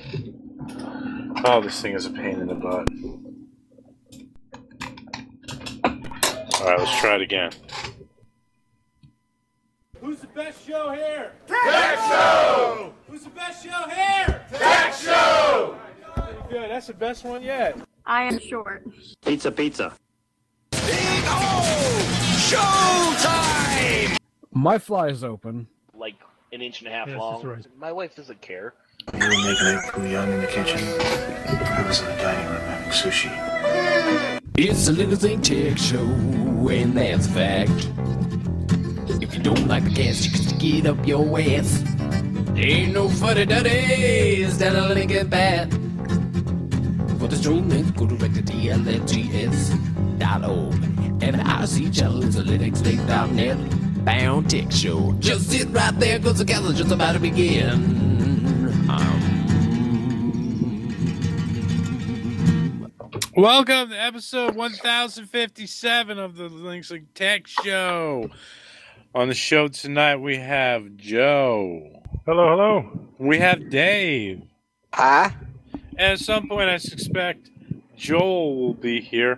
Oh, this thing is a pain in the butt. Alright, let's try it again. Who's the best show here? Tech Show! Who's the best show here? Tech Show! Pretty good. That's the best one yet. I am short. Pizza, pizza. Big O! Showtime! My fly is open. Like an inch and a half Yes, long. that's right. My wife doesn't care. You were making egg foo young in the kitchen. I was in the dining room having sushi. It's a Little Thing Tech Show, and that's a fact. If you don't like the cast, you can stick it up your ass. There ain't no fuddy duddies down a Lincoln Path. For the streaming, go direct to TLFGS.org. And the IC channel is a linuxlink.net bound tech show. Just sit right there, cause the cast is just about to begin. Welcome to episode 1057 of the Linuxlink Tech Show. On the show tonight, we have Joe. Hello, hello. We have Dave. Hi. And at some point, I suspect Joel will be here.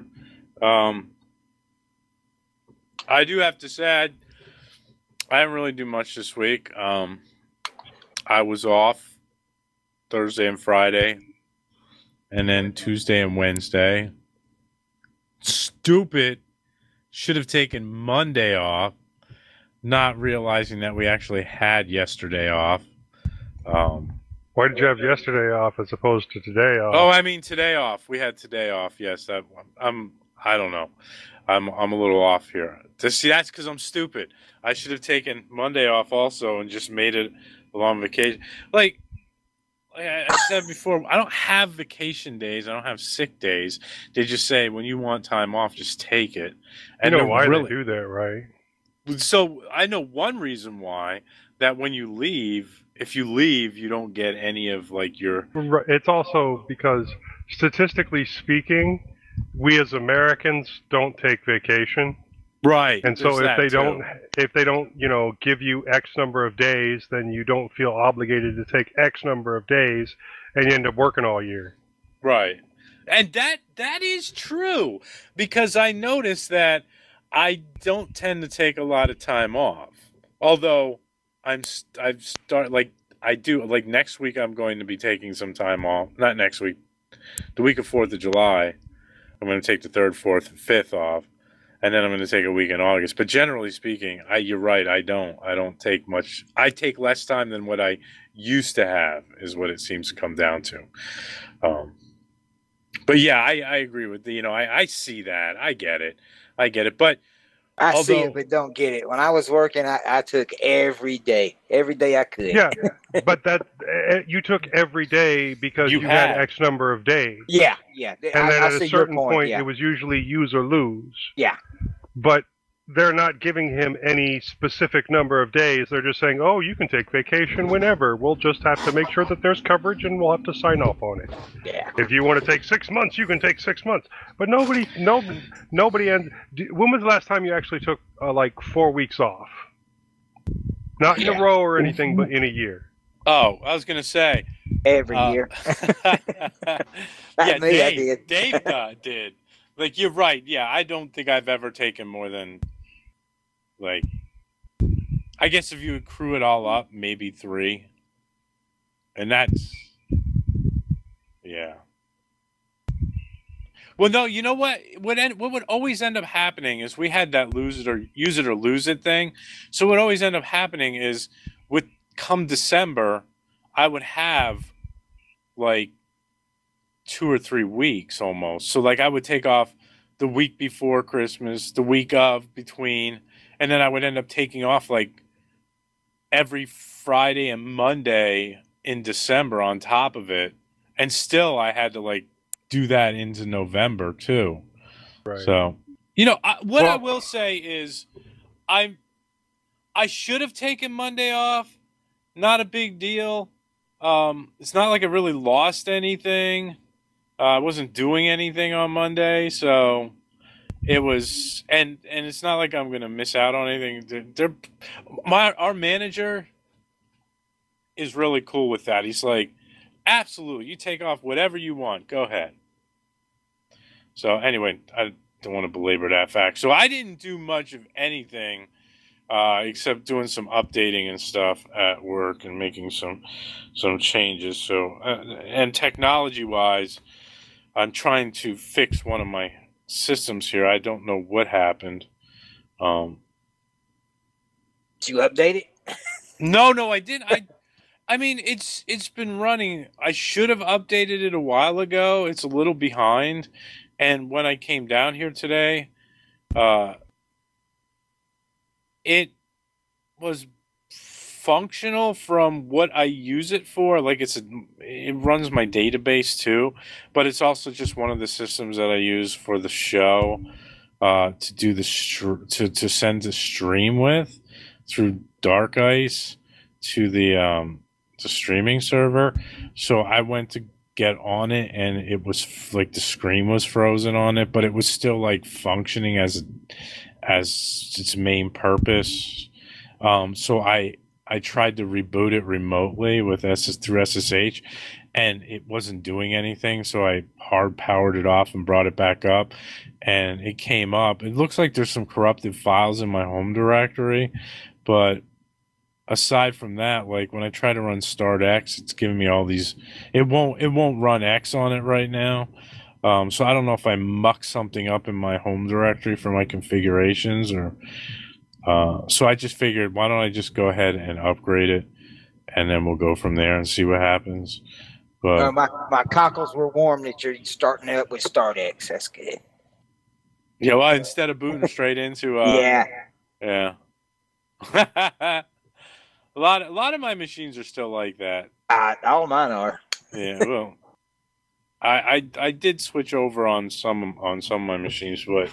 I do have to say, I didn't really do much this week. I was off Thursday and Friday, and then Tuesday and Wednesday. Stupid. Should have taken Monday off, not realizing that we actually had yesterday off. Why did you have yesterday off as opposed to today off? Oh, I mean today off. We had today off. Yes, I don't know. I'm a little off here. See, that's because I'm stupid. I should have taken Monday off also and just made it a long vacation. Like I said before, I don't have vacation days. I don't have sick days. They just say when you want time off, just take it. And you know why they do that, right? So I know one reason why, that when you leave, if you leave, you don't get any of like your... It's also because statistically speaking, we as Americans don't take vacation. Right. And so if they don't, you know, give you X number of days, then you don't feel obligated to take X number of days and you end up working all year. Right. And that is true, because I noticed that I don't tend to take a lot of time off. Although I do next week I'm going to be taking some time off. Not next week. The week of 4th of July, I'm going to take the 3rd, 4th, and 5th off. And then I'm going to take a week in August. But generally speaking, you're right. I don't take much. I take less time than what I used to have, is what it seems to come down to. But yeah, I agree with I see that. I get it. But I see it, but don't get it. When I was working, I took every day I could. Yeah, but you took every day because you had X number of days. Yeah. And then at a certain point, yeah. It was usually use or lose. Yeah. But they're not giving him any specific number of days. They're just saying, oh, you can take vacation whenever. We'll just have to make sure that there's coverage and we'll have to sign off on it. Yeah. If you want to take 6 months, you can take 6 months. But nobody. And when was the last time you actually took 4 weeks off? Not in a row or anything, but in a year. Oh, I was going to say. Every year. Yeah, me, I did. Dave did. Like, you're right. Yeah, I don't think I've ever taken more than, I guess if you accrue it all up, maybe 3. And that's, yeah. Well, no, you know what? What would always end up happening is we had that use it or lose it thing. So what always ended up happening is come December, I would have 2 or 3 weeks almost. So I would take off the week before Christmas, the week of between, and then I would end up taking off every Friday and Monday in December on top of it. And still I had to do that into November too. Right. So, I will say is I should have taken Monday off. Not a big deal. It's not like I really lost anything. I wasn't doing anything on Monday, so it was, and it's not like I'm gonna miss out on anything. Our manager is really cool with that. He's like, Absolutely. You take off whatever you want. Go ahead. So anyway, I don't want to belabor that fact. So I didn't do much of anything except doing some updating and stuff at work and making some changes. So and technology-wise, I'm trying to fix one of my systems here. I don't know what happened. Did you update it? No, I didn't. I mean, it's been running. I should have updated it a while ago. It's a little behind. And when I came down here today, it was functional from what I use it for. Like it runs my database too, but it's also just one of the systems that I use for the show to do to send the stream with through Dark Ice to the streaming server. So I went to get on it, and it was like the screen was frozen on it, but it was still like functioning as its main purpose. So I tried to reboot it remotely with through SSH, and it wasn't doing anything. So I hard powered it off and brought it back up, and it came up. It looks like there's some corrupted files in my home directory, but aside from that, like when I try to run Start X, it's giving me all these. It won't run X on it right now. So I don't know if I muck something up in my home directory for my configurations, or so I just figured, why don't I just go ahead and upgrade it, and then we'll go from there and see what happens. But my cockles were warm that you're starting up with Start X. That's good. yeah, well, instead of booting straight into yeah. A lot of my machines are still like that. All mine are. Yeah, well, I did switch over on some of my machines, but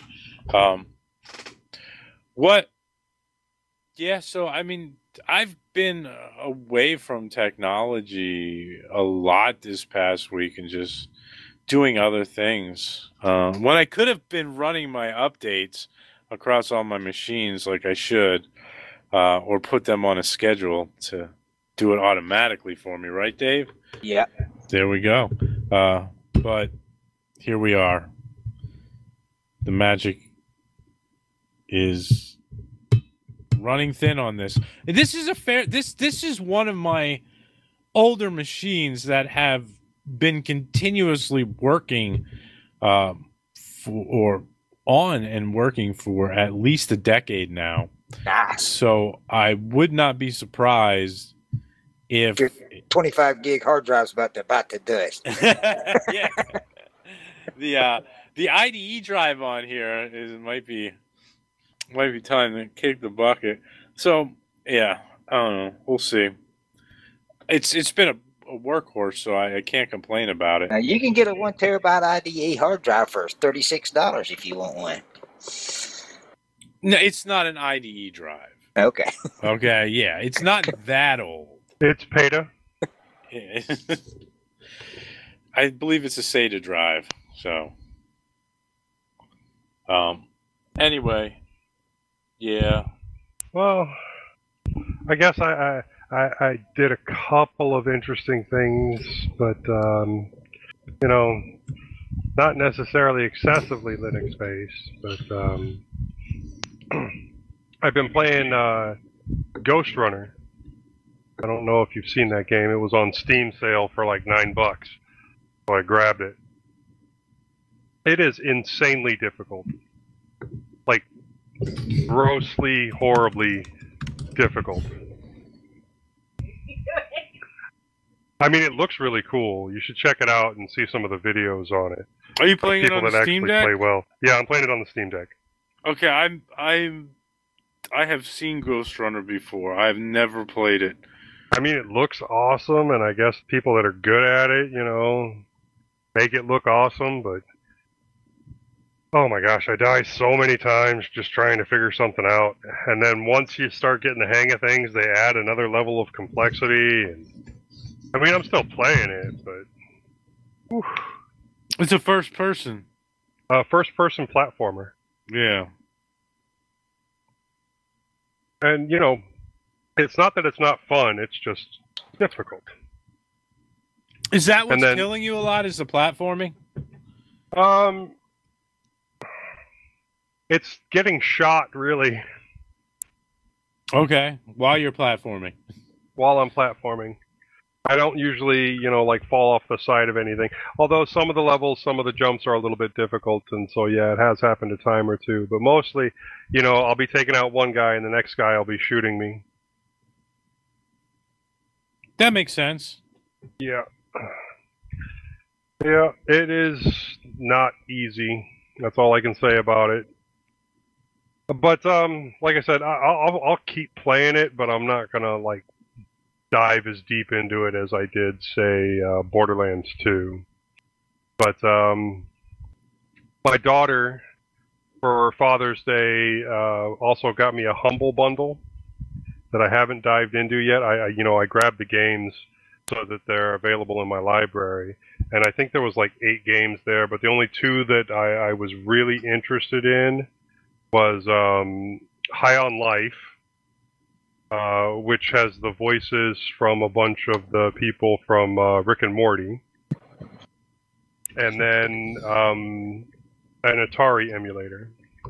what? Yeah, so I mean, I've been away from technology a lot this past week and just doing other things. When I could have been running my updates across all my machines like I should. Or put them on a schedule to do it automatically for me, right, Dave? Yeah. There we go. But here we are. The magic is running thin on this. This is this is one of my older machines that have been continuously working working for at least a decade now. So I would not be surprised if your 25 gig hard drive's about to dust. Yeah, the IDE drive on here might be time to kick the bucket. So yeah, I don't know. We'll see. It's been a workhorse, so I can't complain about it. Now you can get a 1 terabyte IDE hard drive for $36 if you want one. No, it's not an IDE drive. Okay. Okay, yeah. It's not that old. It's PATA. Yeah. I believe it's a SATA drive. So, anyway, yeah. Well, I guess I did a couple of interesting things, but, you know, not necessarily excessively Linux-based, but, I've been playing Ghost Runner. I don't know if you've seen that game. It was on Steam sale for like $9, so I grabbed it. It is insanely difficult, like grossly, horribly difficult. I mean, it looks really cool. You should check it out and see some of the videos on it. Are you playing it on the Steam Deck? Play well. Yeah, I'm playing it on the Steam Deck. Okay, I have seen Ghost Runner before. I've never played it. I mean, it looks awesome, and I guess people that are good at it, you know, make it look awesome, but oh my gosh, I die so many times just trying to figure something out. And then once you start getting the hang of things, they add another level of complexity. And I mean, I'm still playing it, but whew. It's a first person platformer. Yeah. And, you know, it's not that it's not fun, it's just difficult. Is that what's And then- killing you a lot? Is the platforming? It's getting shot really Okay, while you're platforming. while I'm platforming. I don't usually, like fall off the side of anything. Although some of the levels, some of the jumps are a little bit difficult, and so yeah, it has happened a time or two. But mostly, I'll be taking out one guy, and the next guy will be shooting me. That makes sense. Yeah. Yeah, it is not easy. That's all I can say about it. But like I said, I'll keep playing it, but I'm not gonna dive as deep into it as I did, say, Borderlands 2. But my daughter, for Father's Day, also got me a Humble Bundle that I haven't dived into yet. I grabbed the games so that they're available in my library, and I think there was 8 games there, but the only 2 that I was really interested in was High on Life, which has the voices from a bunch of the people from Rick and Morty, and then an Atari emulator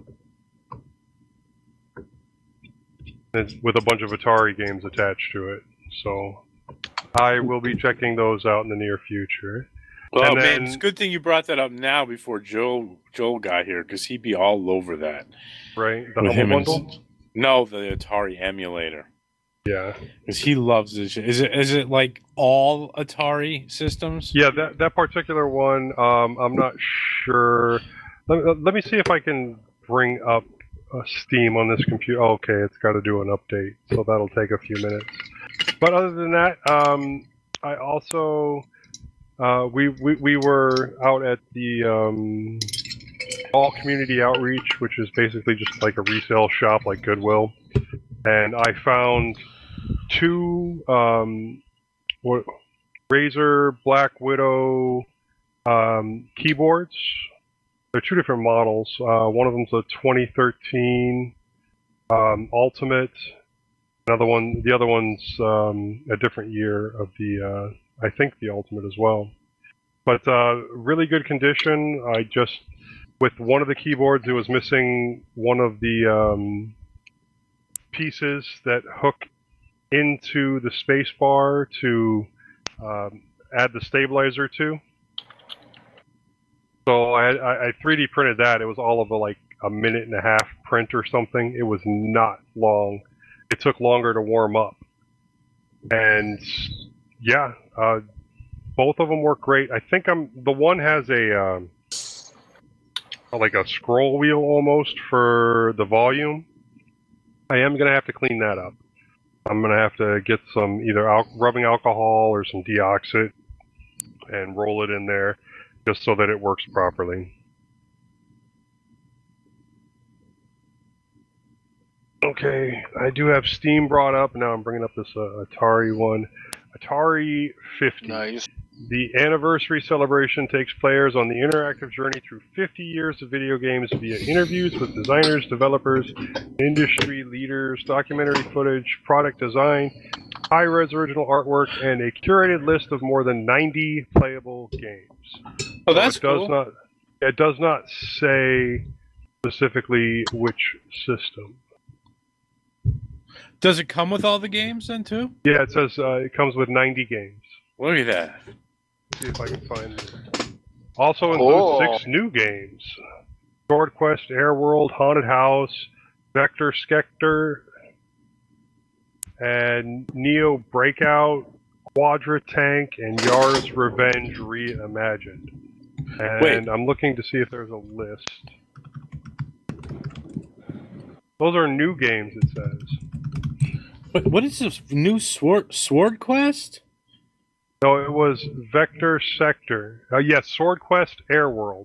with a bunch of Atari games attached to it. So I will be checking those out in the near future. Oh And man, then- it's a good thing you brought that up now before Joel got here, because he'd be all over that. Right? The With him Humble and- Bundle? No, the Atari emulator, Yeah. because he loves this shit. Is it like all Atari systems? Yeah, that particular one, I'm not sure. Let me see if I can bring up Steam on this computer. Oh, okay, it's got to do an update, so that'll take a few minutes. But other than that, I also we were out at the All Community Outreach, which is basically just like a resale shop like Goodwill, and I found 2 Razer Black Widow keyboards. They're 2 different models. One of them's a 2013 Ultimate. The other one's a different year of the, I think the Ultimate as well. But really good condition. With one of the keyboards, it was missing one of the pieces that hook into the space bar to add the stabilizer to. So I 3D printed that. It was all of a minute and a half print or something. It was not long. It took longer to warm up. And yeah, both of them work great. I think the one has a scroll wheel almost for the volume. I am gonna have to clean that up. I'm gonna have to get some either rubbing alcohol or some deoxit and roll it in there, just so that it works properly. Okay, I do have Steam brought up. Now I'm bringing up this Atari one. Atari 50. Nice. The anniversary celebration takes players on the interactive journey through 50 years of video games via interviews with designers, developers, industry leaders, documentary footage, product design, high-res original artwork, and a curated list of more than 90 playable games. Oh, that's it does cool. not. It does not say specifically which system. Does it come with all the games then too? Yeah, it says it comes with 90 games. Look at that. See if I can find it. Also Cool. includes 6 new games: Sword Quest, Airworld, Haunted House, Vector Skector, and Neo Breakout, Quadra Tank, and Yar's Revenge Reimagined. And Wait. I'm looking to see if there's a list. Those are new games, it says. What is this new Sword Quest? No, it was Vector Sector. Yes, Sword Quest Airworld.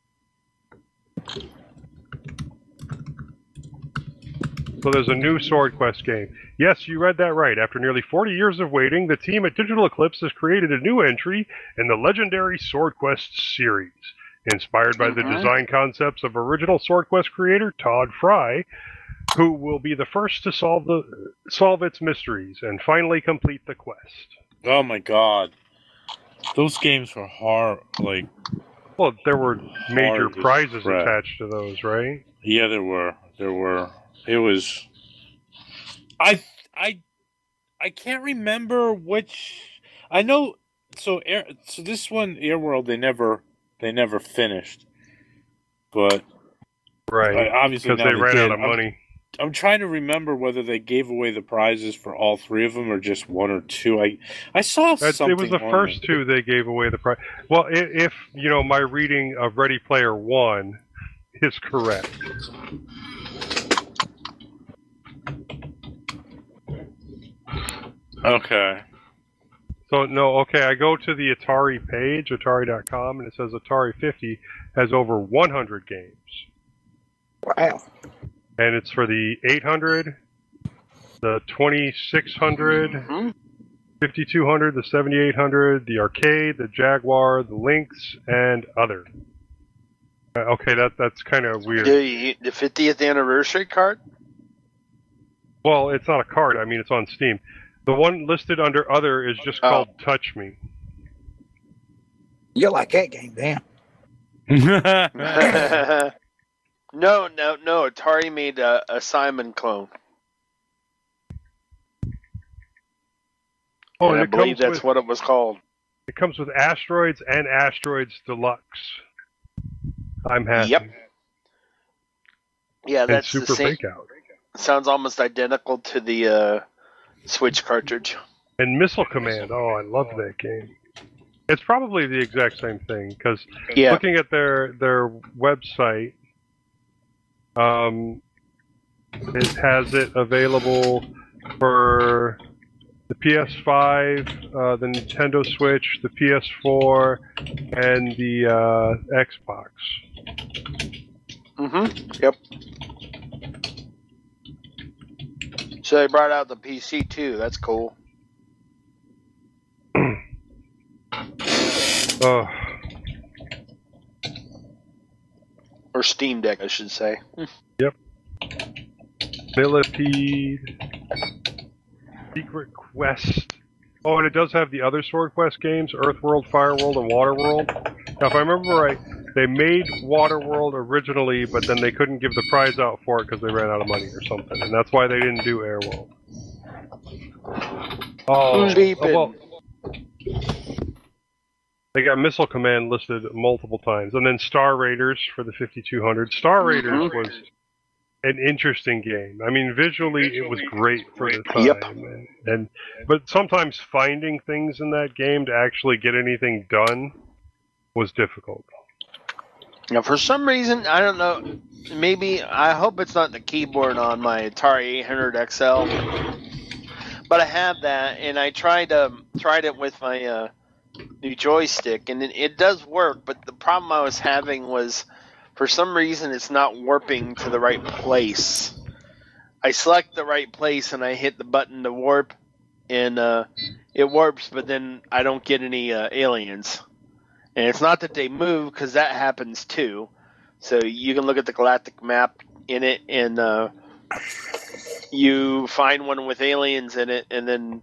So there's a new Sword Quest game. Yes, you read that right. After nearly 40 years of waiting, the team at Digital Eclipse has created a new entry in the legendary Sword Quest series. Inspired by the design concepts of original Sword Quest creator Todd Fry, who will be the first to solve its mysteries and finally complete the quest. Oh my god. Those games were hard. Like, Well, there were major Hard as prizes crap. attached to those, right? yeah, there were. It was. I can't remember which. I know. So this one, Airworld, they never finished. But Right. obviously Because now they ran did. out of money. I'm trying to remember whether they gave away the prizes for all three of them or just one or two. I saw something. It was the on first it. two they gave away the prize. Well, if my reading of Ready Player One is correct. Okay. So no, okay. I go to the Atari page, Atari.com, and it says Atari 50 has over 100 games, Wow. and it's for the 800, the 2600. 5200, the 7800, the arcade, the Jaguar, the Lynx, and other. Okay, that's kind of weird. The 50th anniversary card? Well, it's not a card. I mean, it's on Steam. The one listed under other is just called Touch Me. You like that game, damn. No. Atari made a Simon clone. Oh, And I and believe that's what it was called. it comes with Asteroids and Asteroids Deluxe. I'm happy. Yep. Yeah, And that's Super the same. Breakout. Sounds almost identical to the Switch cartridge. And Missile Command. Oh, I love that game. It's probably the exact same thing because Yeah. looking at their website, it has it available for the PS5, the Nintendo Switch, the PS4, and the Xbox. Yep. So they brought out the PC too. That's cool. Oh, Or Steam Deck, I should say. Millipede, Secret Quest. Oh, and it does have the other Sword Quest games, Earthworld, Fireworld, and Waterworld. Now, if I remember right, they made Waterworld originally, but then they couldn't give the prize out for it because they ran out of money or something, and that's why they didn't do Airworld. Oh, Who's beeping? well, they got Missile Command listed multiple times, and then Star Raiders for the 5200. Star Raiders was an interesting game. I mean, visually it was great for the time. Yep. But sometimes finding things in that game to actually get anything done was difficult. Now, for some reason, I don't know. Maybe I hope it's not the keyboard on my Atari 800 XL, but I have that, and I tried it with my new joystick, and it does work. But the problem I was having was, for some reason, it's not warping to the right place. I select the right place, and I hit the button to warp, and it warps, but then I don't get any aliens. And it's not that they move, because that happens too. So you can look at the galactic map in it, and you find one with aliens in it, and then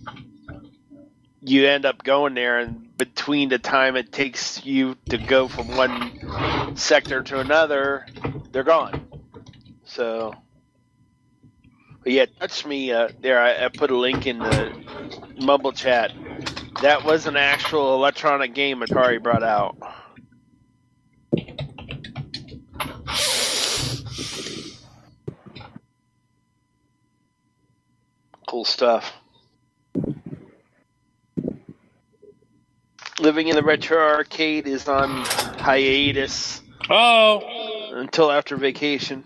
you end up going there, and between the time it takes you to go from one sector to another, they're gone. So, but yeah, Touch Me, there, I put a link in the Mumble chat. That was an actual electronic game Atari brought out. Cool stuff. Living in the Retro Arcade is on hiatus until after vacation.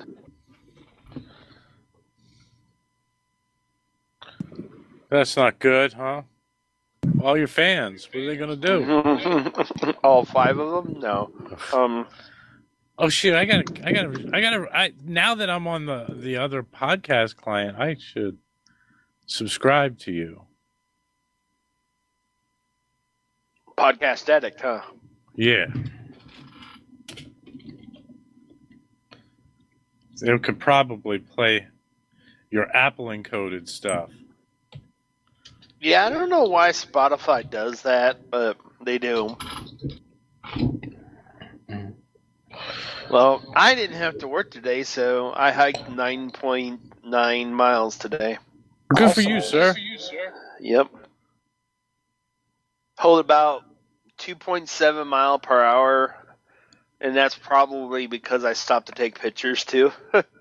That's not good, huh? All your fans, what are they gonna do? All 5 of them? No. Oh shit! I gotta. Now that I'm on the other podcast client, I should subscribe to you. Podcast addict, huh? Yeah. It could probably play your Apple encoded stuff. Yeah, I don't know why Spotify does that, but They do. Well, I didn't have to work today, so I hiked 9.9 miles today. Good for you, sir. Yep. Hold about 2.7 mile per hour, and that's probably because I stopped to take pictures too.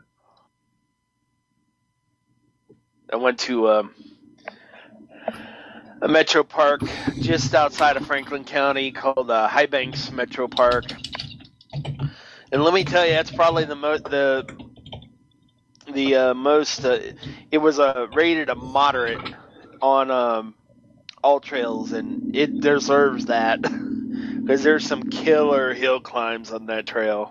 I went to a metro park just outside of Franklin County called High Banks Metro Park. And let me tell you, that's probably the most. It was rated a moderate on all trails, and it deserves that because there's some killer hill climbs on that trail.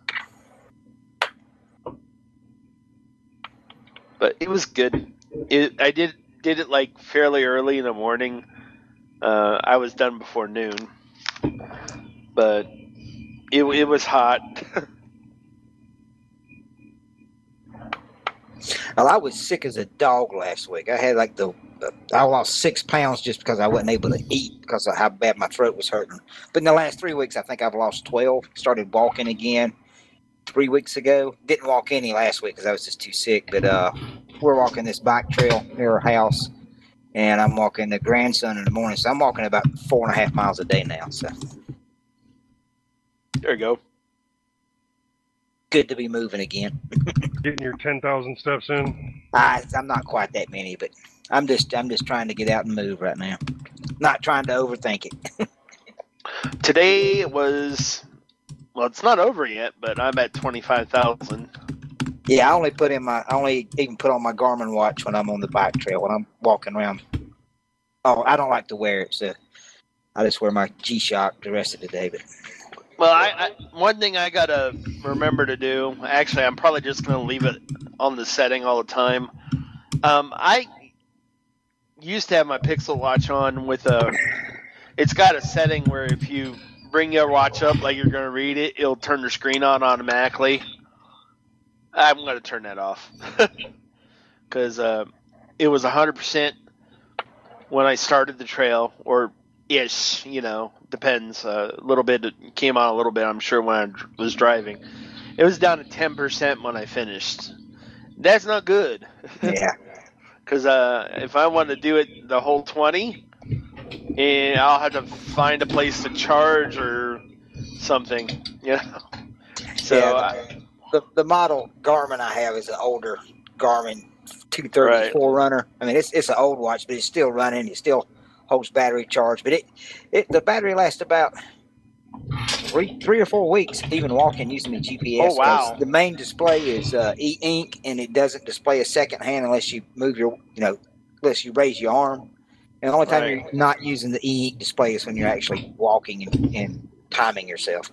But it was good. I did it like fairly early in the morning. I was done before noon, but it was hot. Well, I was sick as a dog last week. I had like I lost 6 pounds just because I wasn't able to eat because of how bad my throat was hurting. But in the last 3 weeks, I think I've lost 12. Started walking again 3 weeks ago. Didn't walk any last week because I was just too sick. But we're walking this bike trail near our house, and I'm walking the grandson in the morning. So I'm walking about 4.5 miles a day now. So there you go. Good to be moving again. Getting your 10,000 steps in. I'm not quite that many, but I'm just trying to get out and move right now. Not trying to overthink it. Today was, well, it's not over yet, but I'm at 25,000. Yeah, I only even put on my Garmin watch when I'm on the bike trail when I'm walking around. Oh, I don't like to wear it, so I just wear my G-Shock the rest of the day. But well, I one thing I gotta remember to do. Actually, I'm probably just gonna leave it on the setting all the time. I used to have my Pixel watch on with it's got a setting where if you bring your watch up like you're gonna read it, it'll turn the screen on automatically. I'm gonna turn that off because it was 100% when I started the trail, or ish, depends. A little bit, it came on a little bit, I'm sure, when I was driving. It was down to 10% when I finished. That's not good. Yeah. Because if I want to do it the whole 20, and I'll have to find a place to charge or something, So yeah, the model Garmin I have is an older Garmin 230 Forerunner. I mean, it's an old watch, but it's still running. It still holds battery charge, but the battery lasts about three or 4 weeks, even walking using the GPS. Oh wow! The main display is e-ink, and it doesn't display a second hand unless you move unless you raise your arm. And the only time you're not using the e-ink display is when you're actually walking and timing yourself.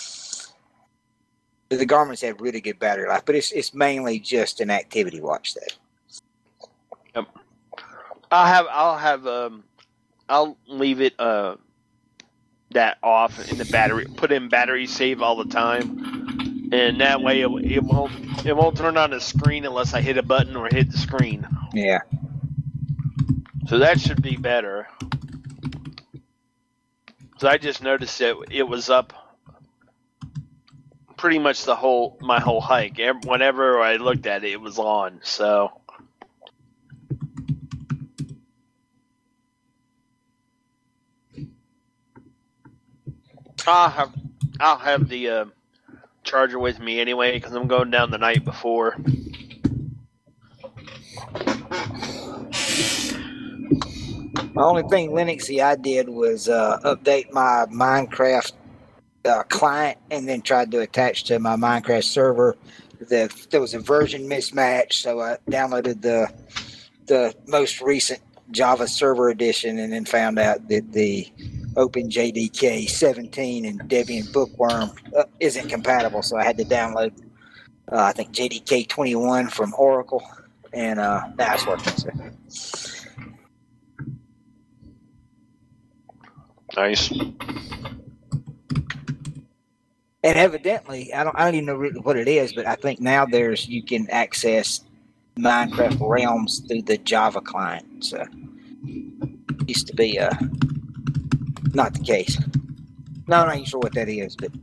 The Garmin's have really good battery life, but it's mainly just an activity watch, though. Yep. I'll leave it that off in the battery. Put in battery save all the time, and that way it won't turn on the screen unless I hit a button or hit the screen. Yeah. So that should be better. So I just noticed that it was up pretty much my whole hike. Whenever I looked at it, it was on. So. I'll have the charger with me anyway because I'm going down the night before. The only thing Linuxy I did was update my Minecraft client and then tried to attach to my Minecraft server. There was a version mismatch, so I downloaded the most recent Java Server Edition and then found out that the OpenJDK 17 and Debian Bookworm isn't compatible, so I had to download I think JDK 21 from Oracle, and now it's working. So. Nice. And evidently, I don't even know really what it is, but I think now you can access Minecraft Realms through the Java client. So it used to be not the case. No, I'm not even sure what that is, but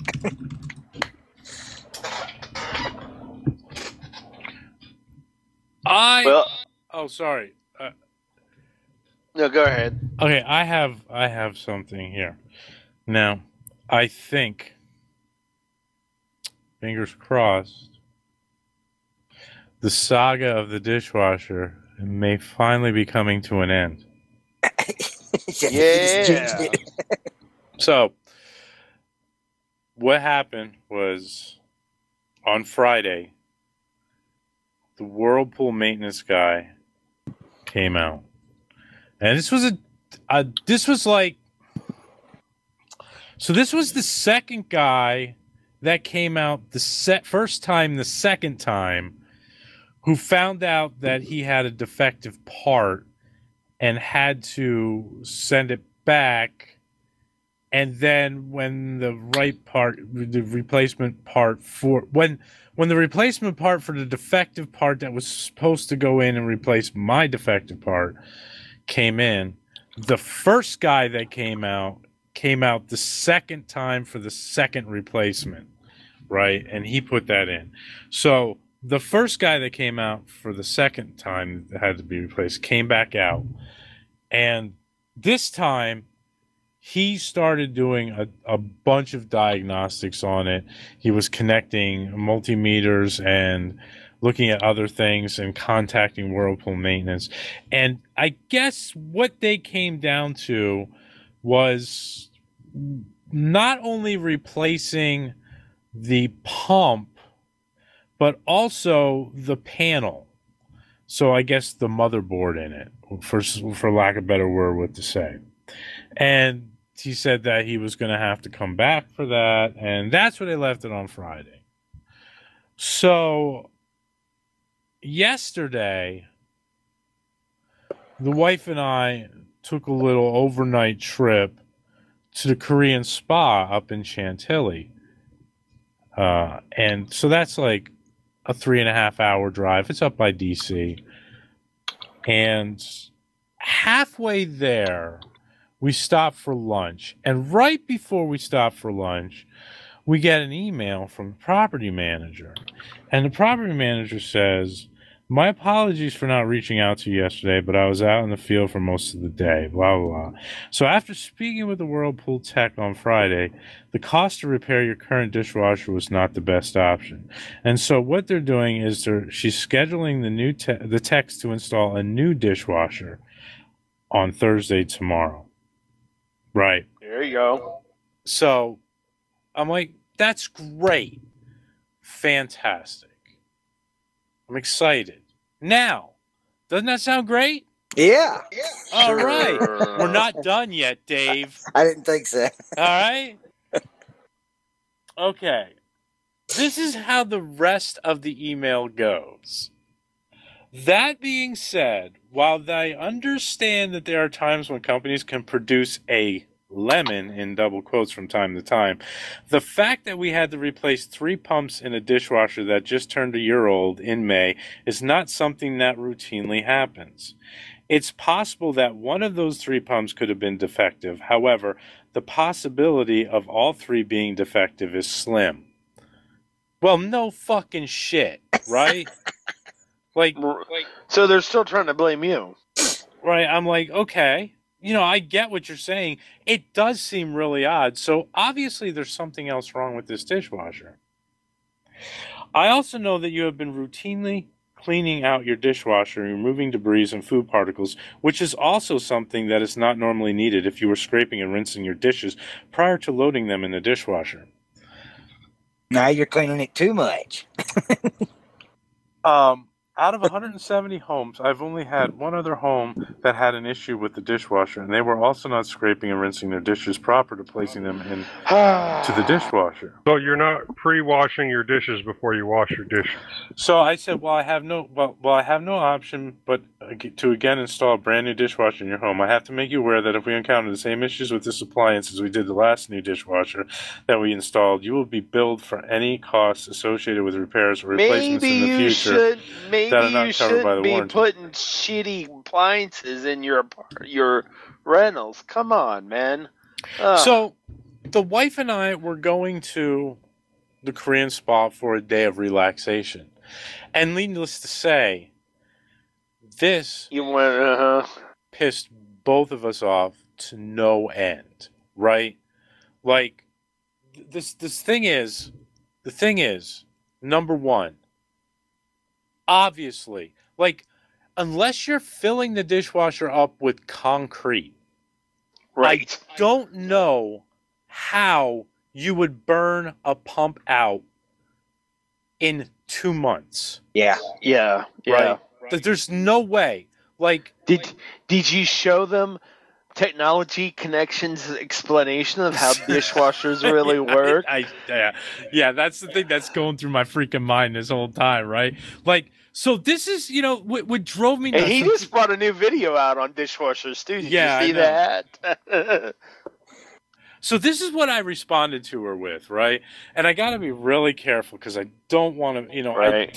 Oh, sorry. No, go ahead. Okay, I have something here. Now, I think, fingers crossed, the saga of the dishwasher may finally be coming to an end. Yeah. So, what happened was on Friday, the Whirlpool maintenance guy came out. And this was this was the second guy that came out the second time, who found out that he had a defective part and had to send it back. And then when the replacement part for the defective part that was supposed to go in and replace my defective part came in, the first guy that came out the second time for the second replacement, right? And he put that in. So the first guy that came out for the second time that had to be replaced came back out. And this time he started doing a bunch of diagnostics on it. He was connecting multimeters and looking at other things and contacting Whirlpool maintenance. And I guess what they came down to was not only replacing the pump, but also the panel. So I guess the motherboard in it, for lack of a better word, what to say. And he said that he was going to have to come back for that. And that's where they left it on Friday. So yesterday, the wife and I took a little overnight trip to the Korean spa up in Chantilly. And so that's like a 3.5 hour drive. It's up by DC. And halfway there, we stopped for lunch. And right before we stopped for lunch, we get an email from the property manager. And the property manager says, "My apologies for not reaching out to you yesterday, but I was out in the field for most of the day, blah, blah, blah. So after speaking with the Whirlpool tech on Friday, the cost to repair your current dishwasher was not the best option. And so what they're doing is she's scheduling the techs to install a new dishwasher on Thursday tomorrow." Right. There you go. So I'm like, that's great. Fantastic. I'm excited. Now, doesn't that sound great? yeah, All right. We're not done yet, Dave. I didn't think so. All right. Okay. This is how the rest of the email goes. That being said, while I understand that there are times when companies can produce a lemon in double quotes from time to time, the fact that we had to replace 3 pumps in a dishwasher that just turned a year old in May is not something that routinely happens. It's possible that one of those 3 pumps could have been defective. However, the possibility of all 3 being defective is slim. Well, no fucking shit, right? Like, So they're still trying to blame you. right, I'm like, okay. I get what you're saying. It does seem really odd. So obviously there's something else wrong with this dishwasher. I also know that you have been routinely cleaning out your dishwasher and removing debris and food particles, which is also something that is not normally needed if you were scraping and rinsing your dishes prior to loading them in the dishwasher. Now you're cleaning it too much. Out of 170 homes, I've only had one other home that had an issue with the dishwasher, and they were also not scraping and rinsing their dishes prior to placing them in to the dishwasher. So you're not pre-washing your dishes before you wash your dishes. So I said, I have no option but to again install a brand new dishwasher in your home. I have to make you aware that if we encounter the same issues with this appliance as we did the last new dishwasher that we installed, you will be billed for any costs associated with repairs or replacements in the future. Maybe you shouldn't be putting shitty appliances in your rentals. Come on, man. So, the wife and I were going to the Korean spa for a day of relaxation. And needless to say, this you went, pissed both of us off to no end, right? Like, the thing is, number one, obviously, like, unless you're filling the dishwasher up with concrete, right? I don't know how you would burn a pump out in 2 months. Yeah. Yeah. Right? There's no way. Like, did you show them Technology Connections' explanation of how dishwashers really work? Yeah, that's the thing that's going through my freaking mind this whole time, right? Like, so this is, what drove me nuts. And he just brought a new video out on dishwashers, too. Did you see that? So this is what I responded to her with, right? And I got to be really careful because I don't want to, Right.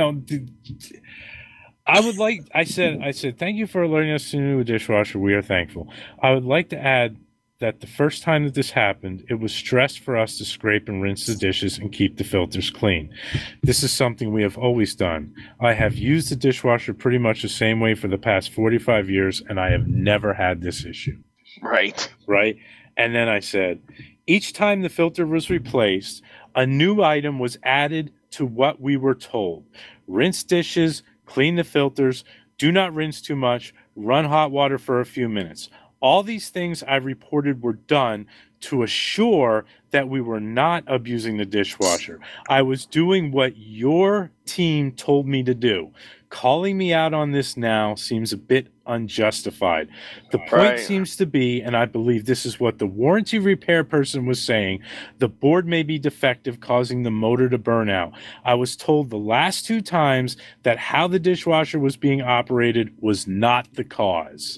I said, thank you for alerting us to a new dishwasher. We are thankful. I would like to add that the first time that this happened, it was stressed for us to scrape and rinse the dishes and keep the filters clean. This is something we have always done. I have used the dishwasher pretty much the same way for the past 45 years, and I have never had this issue. Right. Right? And then I said, each time the filter was replaced, a new item was added to what we were told. Rinse dishes, clean the filters, do not rinse too much, run hot water for a few minutes. All these things I reported were done to assure that we were not abusing the dishwasher. I was doing what your team told me to do. Calling me out on this now seems a bit unjustified. The point seems to be, and I believe this is what the warranty repair person was saying, the board may be defective, causing the motor to burn out. I was told the last 2 times that how the dishwasher was being operated was not the cause.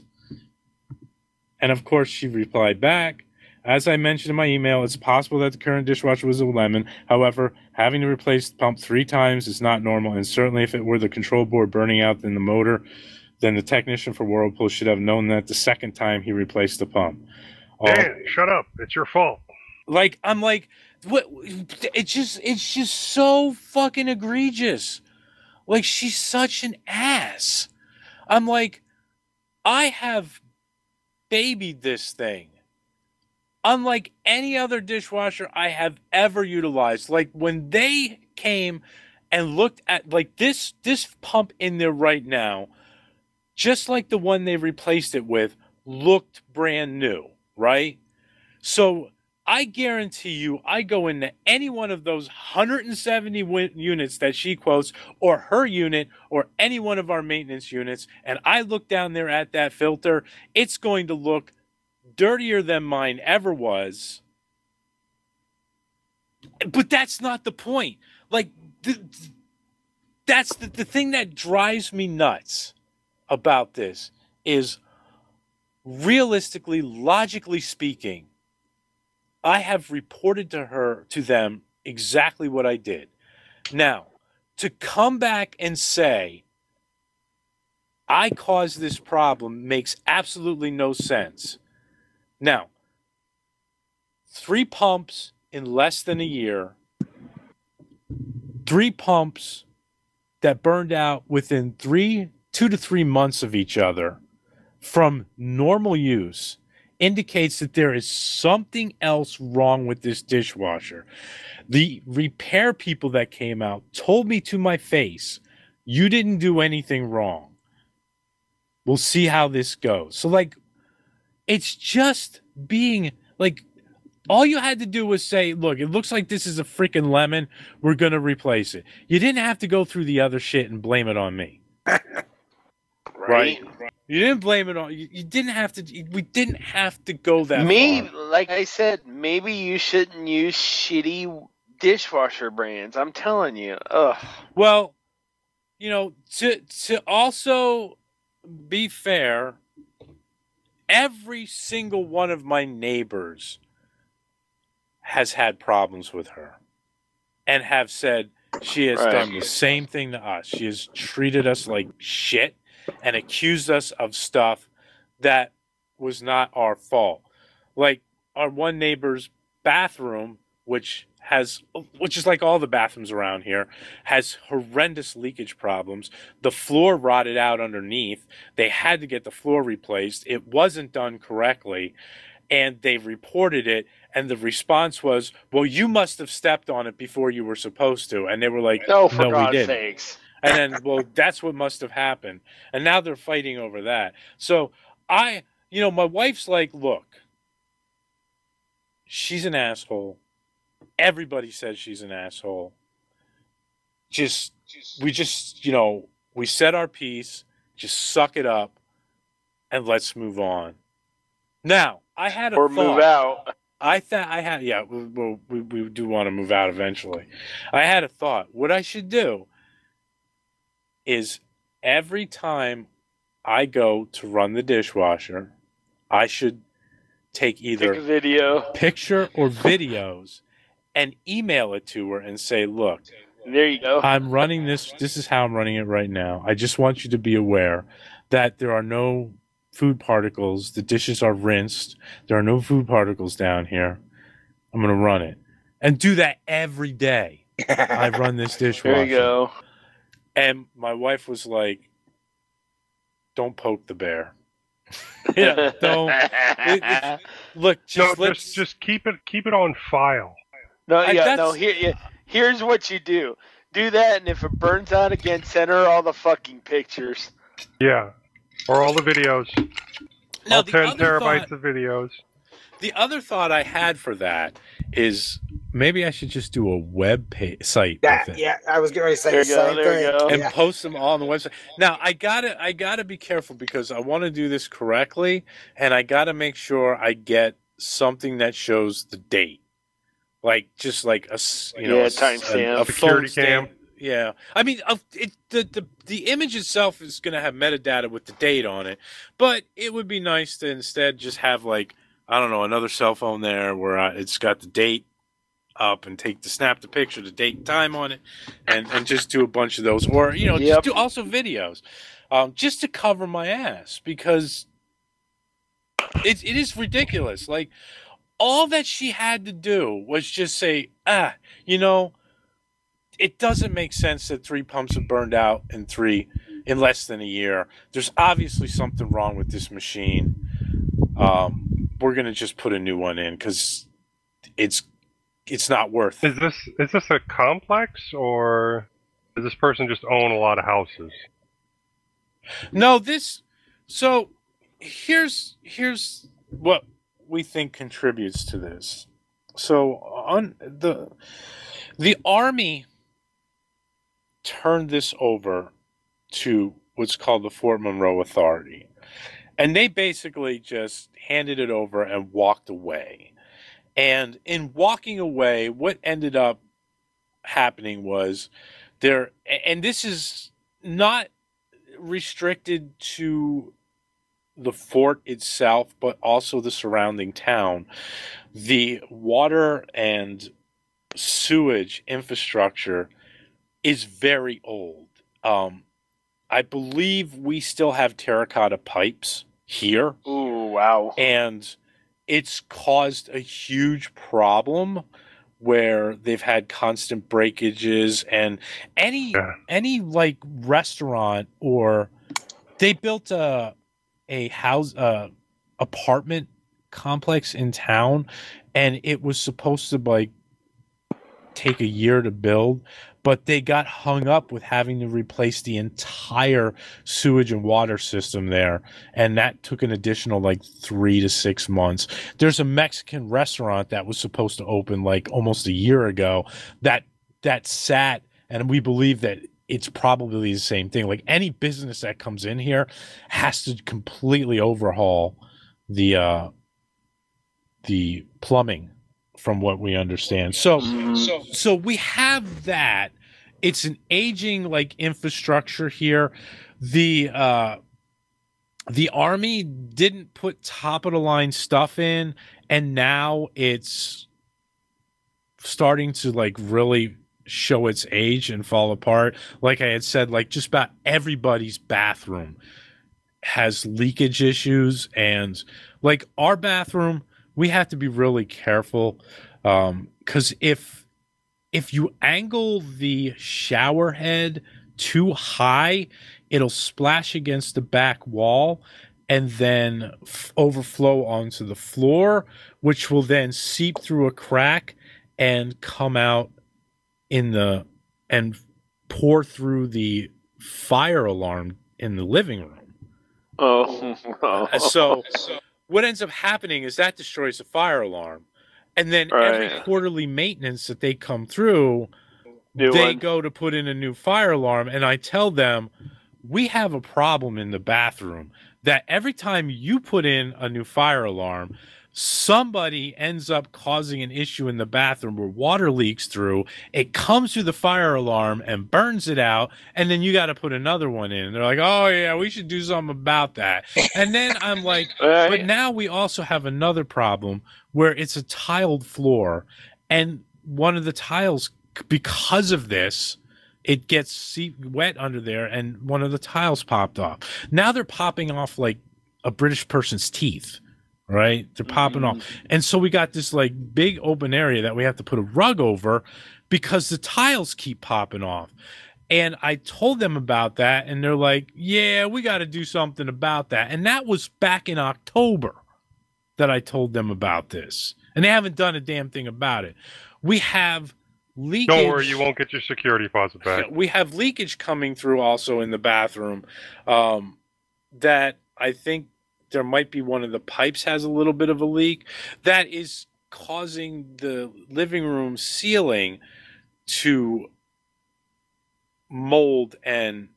And of course, she replied back, as I mentioned in my email, it's possible that the current dishwasher was a lemon. However, having to replace the pump 3 times is not normal, and certainly if it were the control board burning out in the motor, then the technician for Whirlpool should have known that the second time he replaced the pump. Dan, shut up. It's your fault. Like, I'm like, what? It's just so fucking egregious. Like, she's such an ass. I'm like, I have babied this thing. Unlike any other dishwasher I have ever utilized. Like, when they came and looked at, like, this pump in there right now, just like the one they replaced it with, looked brand new, right? So I guarantee you, I go into any one of those 170 units that she quotes, or her unit, or any one of our maintenance units, and I look down there at that filter, it's going to look dirtier than mine ever was. But that's not the point. Like, that's the thing that drives me nuts about this is, realistically, logically speaking, I have reported to them exactly what I did. Now, to come back and say I caused this problem makes absolutely no sense. Now, 3 pumps in less than a year, 3 pumps that burned out within 2 to 3 months of each other from normal use indicates that there is something else wrong with this dishwasher. The repair people that came out told me to my face, you didn't do anything wrong. We'll see how this goes. So, like, it's just being, like, all you had to do was say, look, it looks like this is a freaking lemon. We're going to replace it. You didn't have to go through the other shit and blame it on me. Right? You didn't blame it on, you didn't have to, we didn't have to go that far. Like I said, maybe you shouldn't use shitty dishwasher brands. I'm telling you. Ugh. Well, to also be fair, every single one of my neighbors has had problems with her and have said she has done the same thing to us. She has treated us like shit and accused us of stuff that was not our fault. Like, our one neighbor's bathroom, which is like all the bathrooms around here, has horrendous leakage problems. The floor rotted out underneath. They had to get the floor replaced. It wasn't done correctly, and they reported it, and the response was, well, you must have stepped on it before you were supposed to. And they were like, No, for we God's didn't. sakes. And then, well, that's what must have happened. And now they're fighting over that. So my wife's like, look, she's an asshole. Everybody says she's an asshole. We said our piece, just suck it up, and let's move on. Now, I had a thought. Move out. We do want to move out eventually. I had a thought. What I should do is every time I go to run the dishwasher, I should take either Take a video. picture or videos and email it to her and say, look, There you go. I'm running this. This is how I'm running it right now. I just want you to be aware that there are no food particles. The dishes are rinsed. There are no food particles down here. I'm going to run it. And do that every day. I run this dishwasher. There you go. And my wife was like, don't poke the bear. Yeah, don't. Look, Just keep it on file. Here's what you do. Do that, and if it burns out again, send her all the fucking pictures. Yeah, or all the videos. Now, all 10 terabytes of videos. The other thought I had for that is maybe I should just do a web site with it. Yeah, I was going to say the same thing. And post them all on the website. Now I gotta be careful because I want to do this correctly, and I gotta make sure I get something that shows the date, like just like a timestamp, a security phone cam. Yeah, I mean, the image itself is going to have metadata with the date on it, but it would be nice to instead just have like, I don't know, another cell phone there where it's got the date up and snap the picture, the date and time on it, and just do a bunch of those, or just do also videos, just to cover my ass because it is ridiculous. Like all that she had to do was just say, it doesn't make sense that 3 pumps have burned out in less than a year. There's obviously something wrong with this machine. We're gonna just put a new one in because it's not worth it. Is this a complex, or does this person just own a lot of houses? No, so here's what we think contributes to this. So on the Army turned this over to what's called the Fort Monroe Authority. And they basically just handed it over and walked away. And in walking away, what ended up happening was and this is not restricted to the fort itself, but also the surrounding town. The water and sewage infrastructure is very old. I believe we still have terracotta pipes here. Ooh, wow. And it's caused a huge problem where they've had constant breakages, and any like restaurant, or they built a house apartment complex in town, and it was supposed to like take a year to build, but they got hung up with having to replace the entire sewage and water system there, and that took an additional like 3 to 6 months. There's a Mexican restaurant that was supposed to open like almost a year ago that sat, and we believe that it's probably the same thing. Like any business that comes in here has to completely overhaul the plumbing, from what we understand. So we have that. It's an aging like infrastructure here. The Army didn't put top of the line stuff in, and now it's starting to like really show its age and fall apart. Like I had said, like just about everybody's bathroom has leakage issues, and like our bathroom, we have to be really careful, because if you angle the shower head too high, it'll splash against the back wall and then overflow onto the floor, which will then seep through a crack and come out and pour through the fire alarm in the living room. So what ends up happening is that destroys the fire alarm. And then every quarterly maintenance that they come through, go to put in a new fire alarm. And I tell them, we have a problem in the bathroom that every time you put in a new fire alarm, somebody ends up causing an issue in the bathroom where water leaks through. It comes through the fire alarm and burns it out, and then you got to put another one in. They're like, oh, yeah, we should do something about that. And then I'm like, but now we also have another problem where it's a tiled floor, and one of the tiles, because of this, it gets wet under there, and one of the tiles popped off. Now they're popping off like a British person's teeth. Right? They're popping off. And so we got this like big open area that we have to put a rug over because the tiles keep popping off. And I told them about that, and they're like, yeah, we got to do something about that. And that was back in October that I told them about this. And they haven't done a damn thing about it. We have leakage. Don't worry, you won't get your security deposit back. We have leakage coming through also in the bathroom, that I think there might be one of the pipes has a little bit of a leak that is causing the living room ceiling to mold and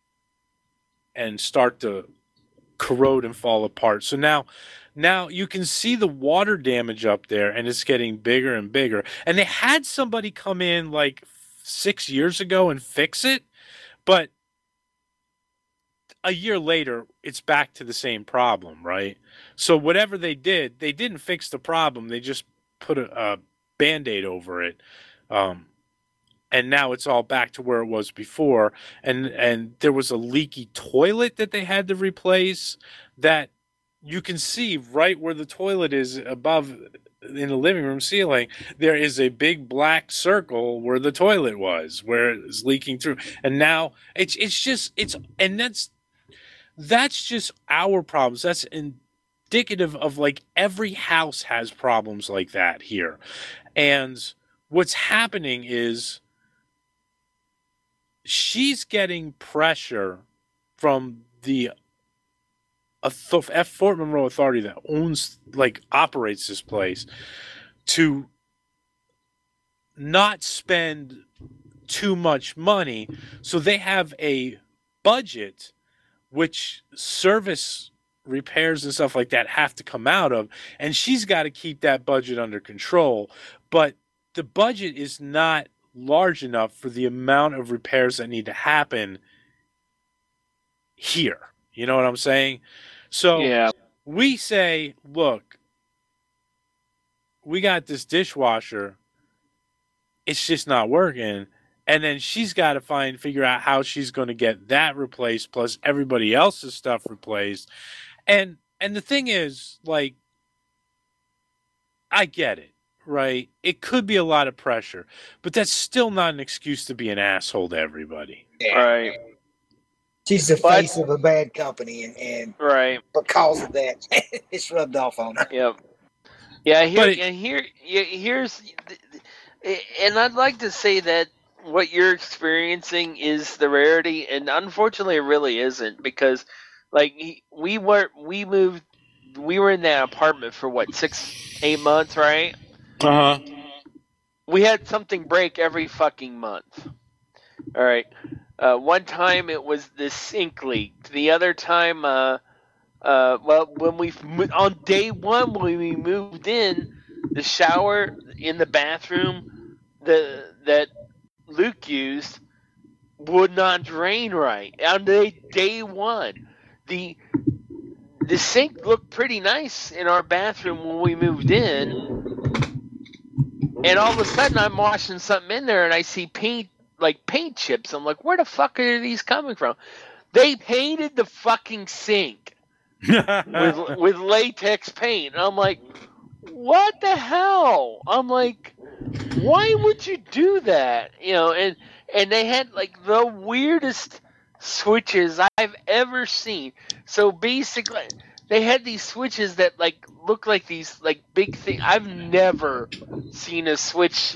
start to corrode and fall apart. So now you can see the water damage up there, and it's getting bigger and bigger. And they had somebody come in like 6 years ago and fix it, but a year later, it's back to the same problem, right? So whatever they didn't fix the problem. They just put a Band-Aid over it. And now it's all back to where it was before. And there was a leaky toilet that they had to replace that you can see right where the toilet is above in the living room ceiling. There is a big black circle where the toilet was, where it's leaking through. And now that's just our problems. That's indicative of like every house has problems like that here. And what's happening is she's getting pressure from the Fort Monroe Authority that operates this place to not spend too much money. So they have a budget which service repairs and stuff like that have to come out of, and she's got to keep that budget under control. But the budget is not large enough for the amount of repairs that need to happen here. You know what I'm saying? So we say, look, we got this dishwasher. It's just not working. And then she's got to figure out how she's going to get that replaced, plus everybody else's stuff replaced. And the thing is, like, I get it, right? It could be a lot of pressure, but that's still not an excuse to be an asshole to everybody. Right. She's the face of a bad company, and because of that, it's rubbed off on her. Yep. Yeah. Here's, and I'd like to say that what you're experiencing is the rarity, and unfortunately it really isn't, because like we were in that apartment for what, 6-8 months, right? We had something break every fucking month. All right. One time it was the sink leak. The other time on day one when we moved in, the shower in the bathroom that Luke used would not drain right on day one. The sink looked pretty nice in our bathroom when we moved in, and all of a sudden I'm washing something in there and I see paint chips. I'm like, where the fuck are these coming from? They painted the fucking sink with latex paint. And I'm like, what the hell? I'm like, why would you do that? You know, and they had like the weirdest switches I've ever seen. So basically, they had these switches that like look like these like big thing. I've never seen a switch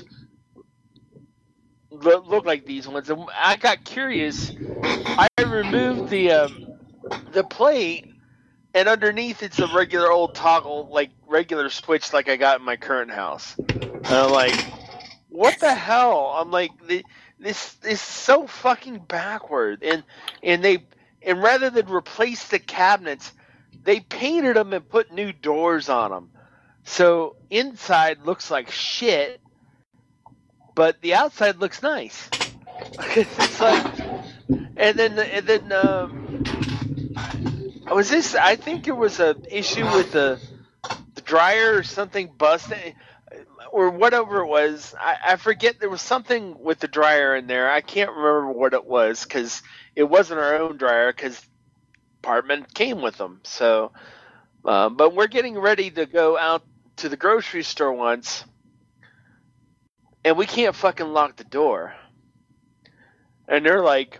look like these ones. And I got curious. I removed the plate, and underneath it's a regular old toggle, like regular switch, like I got in my current house. And I'm like, what the hell? I'm like, this is so fucking backward. And rather than replace the cabinets, they painted them and put new doors on them. So inside looks like shit, but the outside looks nice. It's like, and then was this? I think there was a issue with the dryer or something busting, or whatever it was. I forget. There was something with the dryer in there. I can't remember what it was because it wasn't our own dryer because apartment came with them. So, but we're getting ready to go out to the grocery store once, and we can't fucking lock the door. And they're like,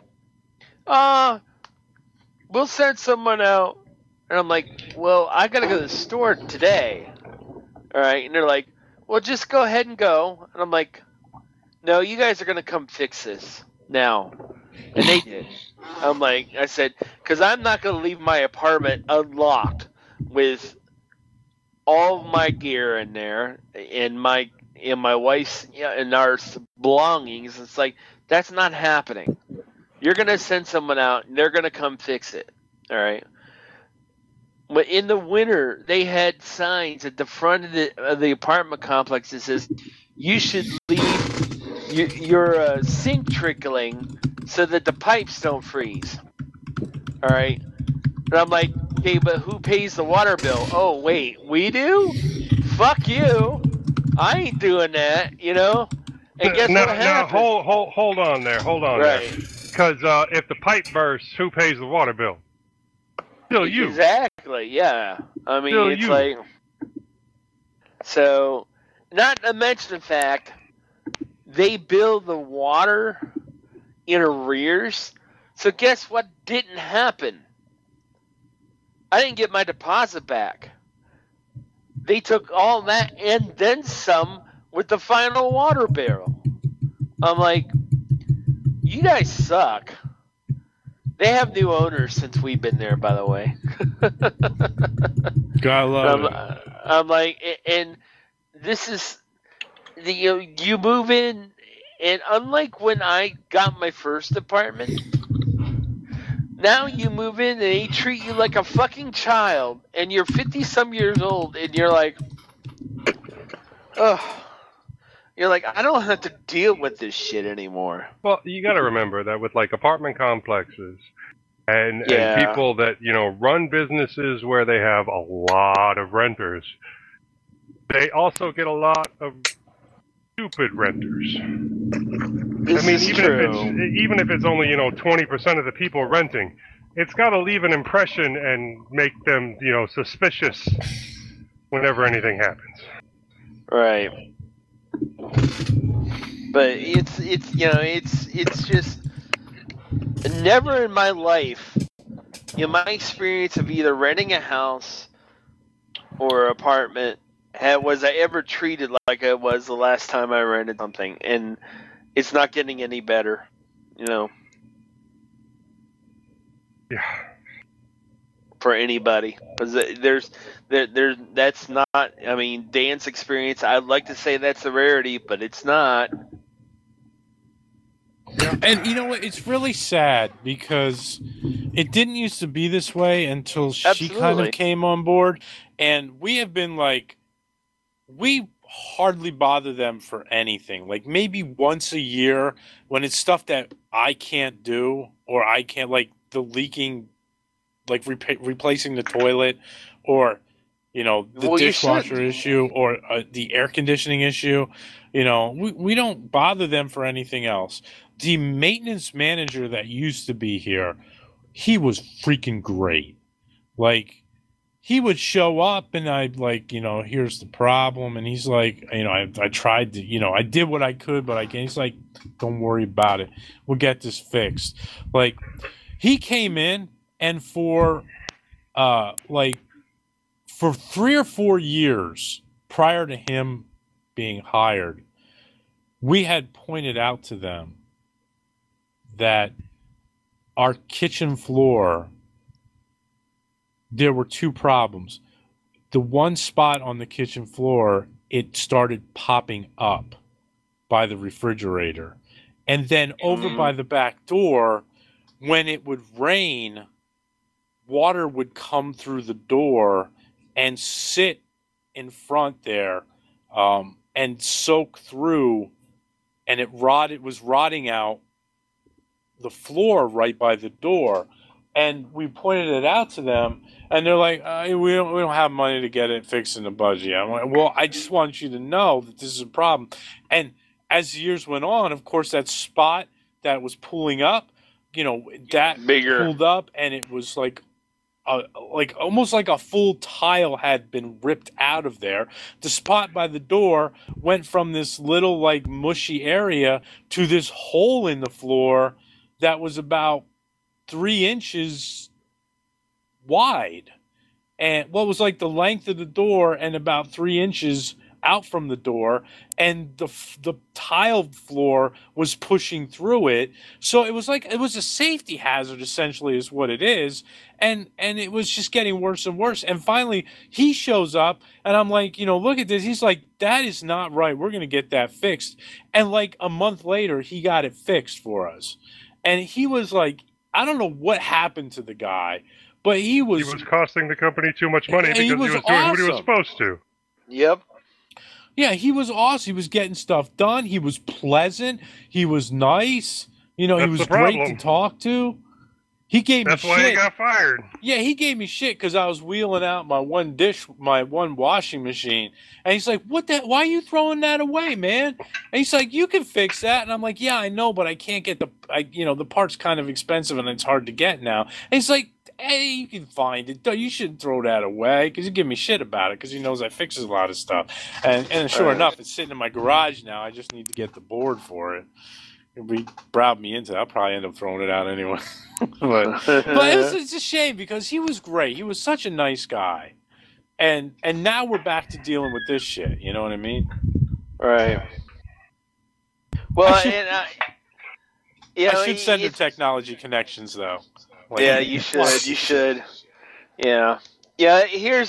we'll send someone out. And I'm like, well, I got to go to the store today. All right. And they're like, well, just go ahead and go. And I'm like, no, you guys are going to come fix this now. And they did. I'm like, I said, because I'm not going to leave my apartment unlocked with all of my gear in there and my wife's and our belongings. It's like, that's not happening. You're going to send someone out, and they're going to come fix it. All right? But in the winter, they had signs at the front of the apartment complex that says, you should leave your sink trickling so that the pipes don't freeze. All right? And I'm like, okay, but who pays the water bill? Oh, wait, we do? Fuck you. I ain't doing that, you know? And guess what happened? Now, hold on there. Right. Because if the pipe bursts, who pays the water bill? Still you. Exactly, yeah. I mean, Still it's you. like... So, not to mention the fact, they bill the water in arrears. So guess what didn't happen? I didn't get my deposit back. They took all that and then some with the final water bill. I'm like, you guys suck. They have new owners since we've been there, by the way. God love it. I'm like, and this is, you move in, and unlike when I got my first apartment, now you move in and they treat you like a fucking child, and you're 50-some years old, and you're like, ugh. You're like, I don't have to deal with this shit anymore. Well, you got to remember that with like apartment complexes and people that, run businesses where they have a lot of renters, they also get a lot of stupid renters. Even if it's only, 20% of the people renting, it's got to leave an impression and make them, suspicious whenever anything happens. Right. But it's just never in my life, in my experience of either renting a house or apartment, was I ever treated like I was the last time I rented something, and it's not getting any better, Yeah. for anybody. Because that's not, I mean, Dan's experience, I'd like to say that's a rarity, but it's not. And you know what? It's really sad because it didn't used to be this way until she kind of came on board. And we have been like, we hardly bother them for anything. Like maybe once a year when it's stuff that I can't do, or I can't, like the leaking, like replacing the toilet, or the dishwasher issue, or the air conditioning issue. We don't bother them for anything else. The maintenance manager that used to be here, he was freaking great. Like, he would show up and I'd like, here's the problem. And he's like, I tried to, I did what I could, but I can't. He's like, don't worry about it. We'll get this fixed. Like, he came in and for 3 or 4 years prior to him being hired, we had pointed out to them that our kitchen floor, there were 2 problems. The one spot on the kitchen floor, it started popping up by the refrigerator. And then over by the back door, when it would rain, water would come through the door and sit in front there and soak through, and it was rotting out the floor right by the door. And we pointed it out to them, and they're like, we don't have money to get it fixed in the budget. I'm like, well, I just want you to know that this is a problem. And as the years went on, of course, that spot that was pulling up, that Bigger. pulled up, and it was like almost like a full tile had been ripped out of there. The spot by the door went from this little like mushy area to this hole in the floor that was about 3 inches wide, and what was like the length of the door and about 3 inches out from the door, and the tile floor was pushing through it. So it was a safety hazard, essentially, is what it is. And it was just getting worse and worse. And finally he shows up, and I'm like, look at this. He's like, that is not right. We're going to get that fixed. And like a month later, he got it fixed for us. And he was like, I don't know what happened to the guy, but he was costing the company too much money because he was doing what he was supposed to. Yep. Yeah, he was awesome. He was getting stuff done. He was pleasant. He was nice. He was great to talk to. He gave That's me why shit. he got fired. Yeah, he gave me shit because I was wheeling out my one washing machine. And he's like, why are you throwing that away, man? And he's like, you can fix that. And I'm like, yeah, I know, but I can't get the part's kind of expensive and it's hard to get now. And he's like, hey, you can find it. You shouldn't throw that away, because he give me shit about it because he knows I fixes a lot of stuff. And sure enough, it's sitting in my garage now. I just need to get the board for it. If he browed me into it, I'll probably end up throwing it out anyway. but it's a shame because he was great. He was such a nice guy. And now we're back to dealing with this shit. You know what I mean? Right. Well, I should send her technology connections, though. Like, yeah, you should. You should. Yeah. Yeah.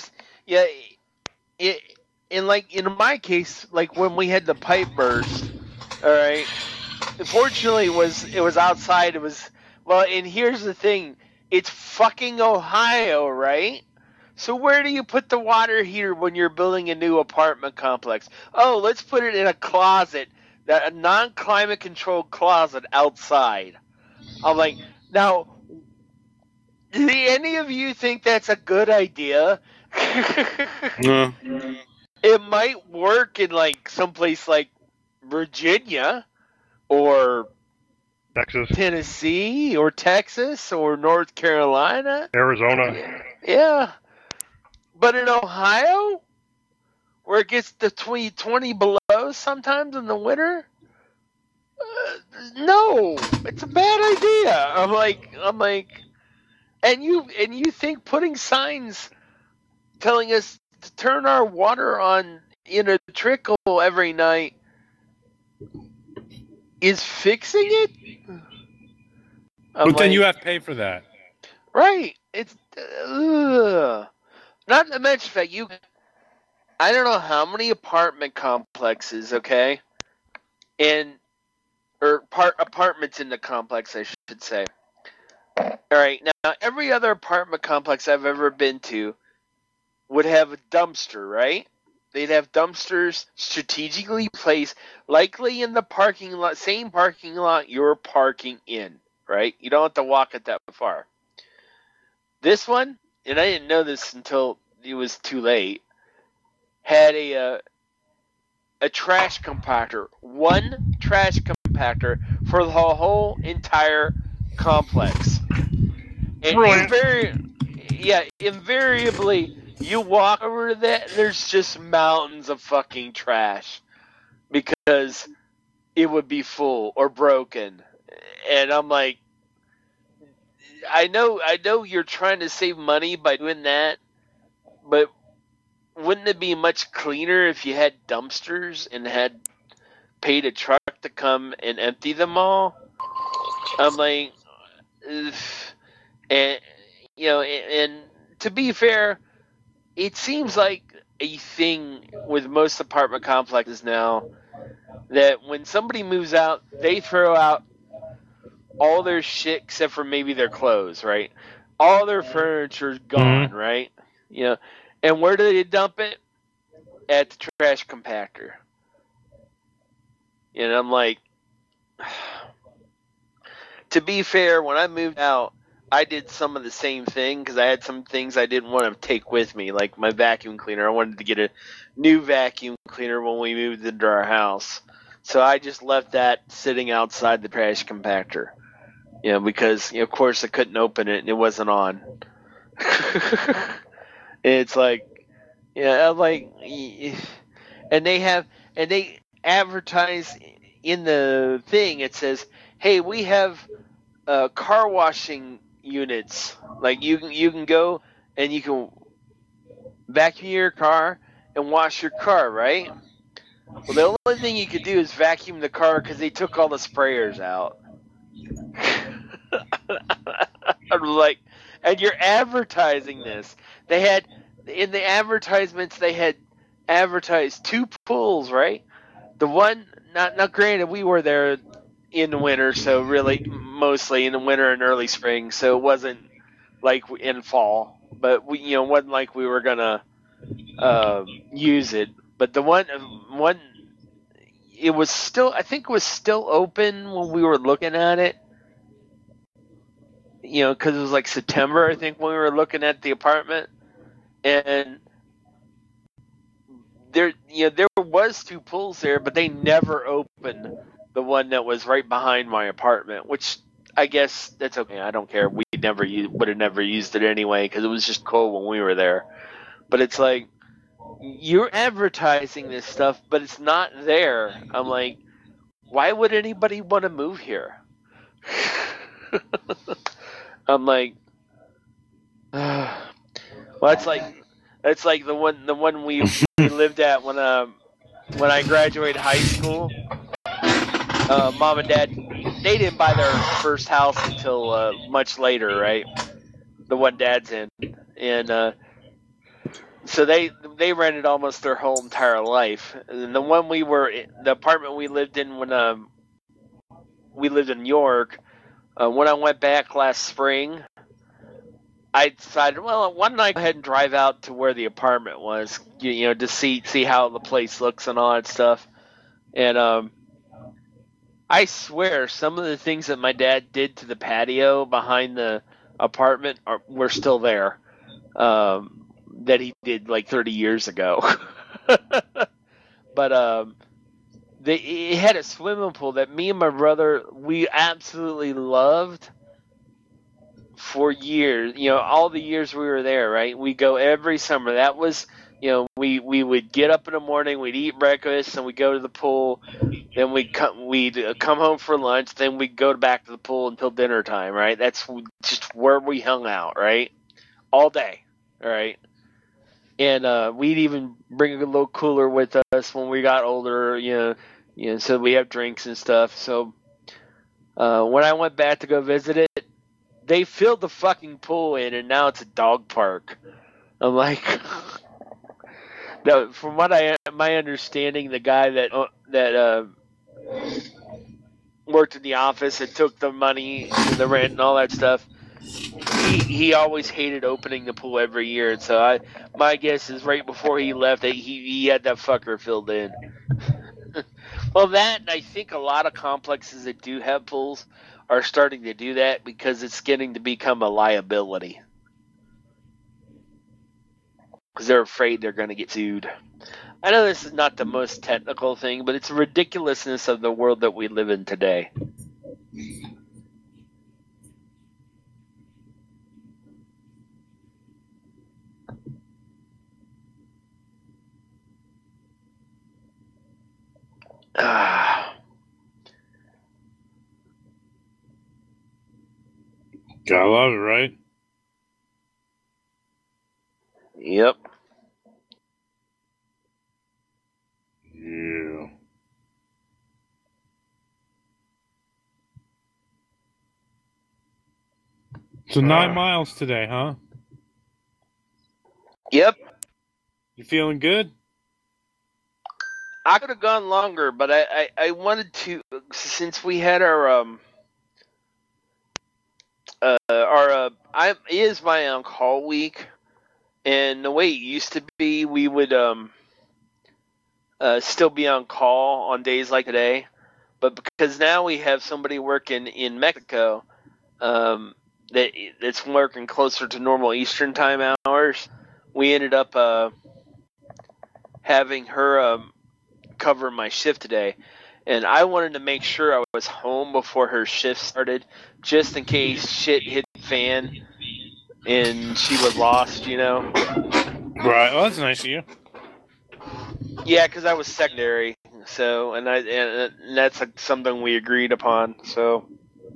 In my case, like when we had the pipe burst, all right. Fortunately, it was outside. And here's the thing: it's fucking Ohio, right? So where do you put the water heater when you're building a new apartment complex? Oh, let's put it in a closet, a non-climate controlled closet outside. I'm like, now, do any of you think that's a good idea? No. It might work in like someplace like Virginia or Texas, Tennessee, or Texas, or North Carolina, Arizona. Yeah. But in Ohio, where it gets to 20 below sometimes in the winter, no, it's a bad idea. I'm like, and you think putting signs telling us to turn our water on in a trickle every night is fixing it? But then you have to pay for that. Right. It's not to mention that I don't know how many apartment complexes, okay, apartments in the complex, I should say. All right. Now, every other apartment complex I've ever been to would have a dumpster, right? They'd have dumpsters strategically placed, likely in the parking lot, same parking lot you're parking in, right? You don't have to walk it that far. This one, and I didn't know this until it was too late, had a trash compactor, one trash compactor for the whole entire complex. And invariably, you walk over to that, there's just mountains of fucking trash because it would be full or broken. And I'm like, I know you're trying to save money by doing that, but wouldn't it be much cleaner if you had dumpsters and had paid a truck to come and empty them all? I'm like, and and to be fair, it seems like a thing with most apartment complexes now that when somebody moves out, they throw out all their shit except for maybe their clothes, right? All their furniture's gone, right? And where do they dump it? At the trash compactor. And I'm like, to be fair, when I moved out, I did some of the same thing because I had some things I didn't want to take with me, like my vacuum cleaner. I wanted to get a new vacuum cleaner when we moved into our house. So I just left that sitting outside the trash compactor. Because, of course, I couldn't open it and it wasn't on. And it's like, I'm like, and they advertise in the thing, it says, hey, we have car washing units. Like, you can go and you can vacuum your car and wash your car, right? Well, the only thing you could do is vacuum the car because they took all the sprayers out. I'm like, and you're advertising this. They had, in the advertisements, they had advertised 2 pools, right? The one, not granted, we were there in the winter, so really mostly in the winter and early spring, so it wasn't like in fall, but we, wasn't like we were gonna use it. But the one, it was still, I think it was still open when we were looking at it. Because it was like September, I think, when we were looking at the apartment, and there was 2 pools there, but they never opened the one that was right behind my apartment, which I guess that's okay. I don't care. We would have never used it anyway because it was just cold when we were there. But it's like, you're advertising this stuff, but it's not there. I'm like, why would anybody want to move here? I'm like, well, it's like the one we lived at when I graduated high school. Mom and Dad, they didn't buy their first house until much later, right? The one Dad's in, and so they rented almost their whole entire life. And the apartment we lived in when we lived in New York. When I went back last spring, I decided, well, why don't I go ahead and drive out to where the apartment was, to see how the place looks and all that stuff. And I swear, some of the things that my dad did to the patio behind the apartment were still there, that he did like 30 years ago. But it had a swimming pool that me and my brother, we absolutely loved for years. All the years we were there, right? We go every summer. That was, we would get up in the morning, we'd eat breakfast, and we'd go to the pool. Then we'd come home for lunch. Then we'd go back to the pool until dinner time, right? That's just where we hung out, right? All day, all right? And we'd even bring a little cooler with us when we got older, so we have drinks and stuff. So when I went back to go visit it, they filled the fucking pool in, and now it's a dog park. I'm like, no. From my understanding, the guy that worked in the office and took the money, and the rent, and all that stuff, he always hated opening the pool every year. And so my guess is right before he left, he had that fucker filled in. Well, that, and I think a lot of complexes that do have pools are starting to do that because it's getting to become a liability. Because they're afraid they're going to get sued. I know this is not the most technical thing, but it's a ridiculousness of the world that we live in today. Gotta love it, right? Yep. Yeah. So 9 miles today, huh? Yep. You feeling good? I could have gone longer, but I wanted to, since we had it is my on-call week, and the way it used to be, we would still be on call on days like today, but because now we have somebody working in Mexico, that's working closer to normal Eastern time hours, we ended up having her cover my shift today, and I wanted to make sure I was home before her shift started, just in case shit hit the fan and she was lost, you know. Right. Well, that's nice of you. Yeah, because I was secondary, so and that's something we agreed upon. So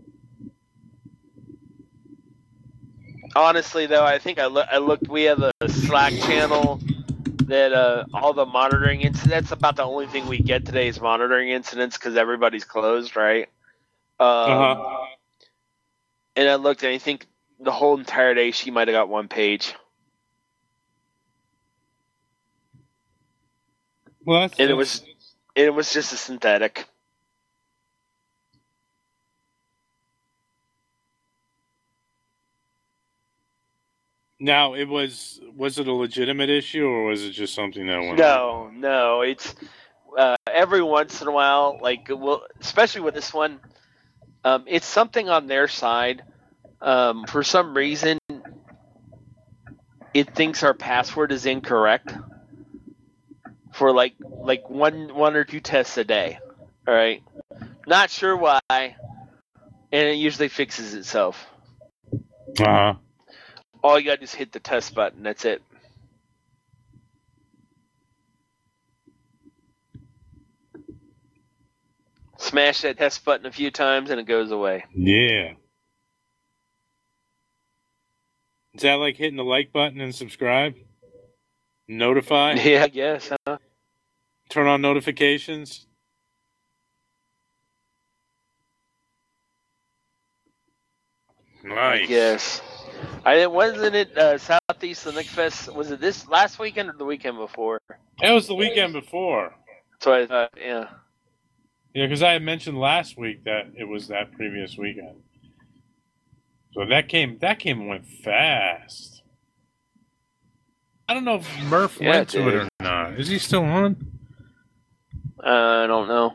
honestly, though, I think I looked. We have a Slack channel that all the monitoring incidents. About the only thing we get today is monitoring incidents because everybody's closed, right? And I looked, and I think the whole entire day she might have got one page. Well, It was just a synthetic. Now, was it a legitimate issue, or was it just something that went on? No. It's every once in a while, especially with this one, it's something on their side. For some reason, it thinks our password is incorrect for like one or two tests a day. All right, not sure why, and it usually fixes itself. All you gotta do is hit the test button. That's it. Smash that test button a few times and it goes away. Yeah. Is that like hitting the like button and subscribe? Notify? Yeah, I guess, huh? Turn on notifications? Nice. Yes. Wasn't it Southeast Linux Fest? Was it this last weekend or the weekend before? That was the weekend before. So I thought, yeah. Yeah, because I had mentioned last week that it was that previous weekend. So that came and went fast. I don't know if Murph went to it or not. Is he still on? I don't know.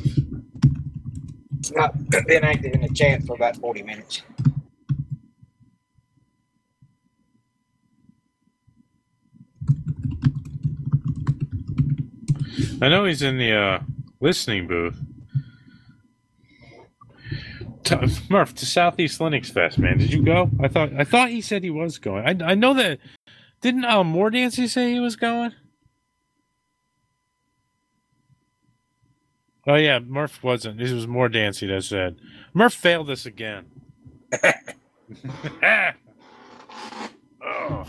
It's not been active in the chat for about 40 minutes. I know he's in the listening booth. Murph, to Southeast Linux Fest, man. Did you go? I thought he said he was going. I know that. Didn't More Dancy say he was going? Oh yeah, Murph wasn't. This was More Dancy that said. Murph failed us again. Oh.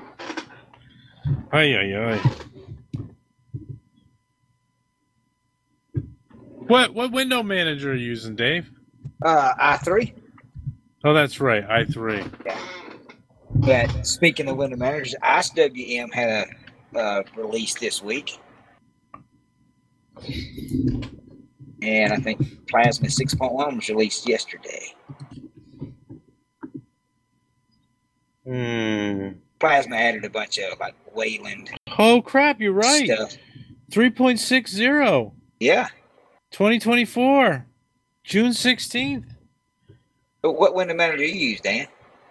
Ay. What window manager are you using, Dave? i3. Oh, that's right, i3. Yeah. But speaking of window managers, IceWM had a release this week. And I think Plasma 6.1 was released yesterday. Plasma added a bunch of like Wayland. Oh crap, you're right. Stuff. 3.60. Yeah. 2024. June 16th. But what window manager you use, Dan?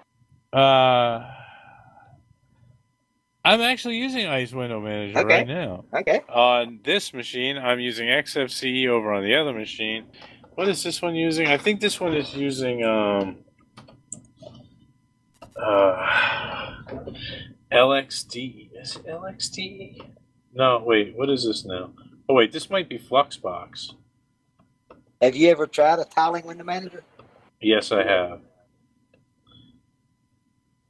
I'm actually using Ice Window Manager right now. Okay. On this machine, I'm using XFCE over on the other machine. What is this one using? I think this one is using LXD. Is it LXD? No, wait. What is this now? Oh, wait. This might be Fluxbox. Have you ever tried a tiling window manager? Yes, I have.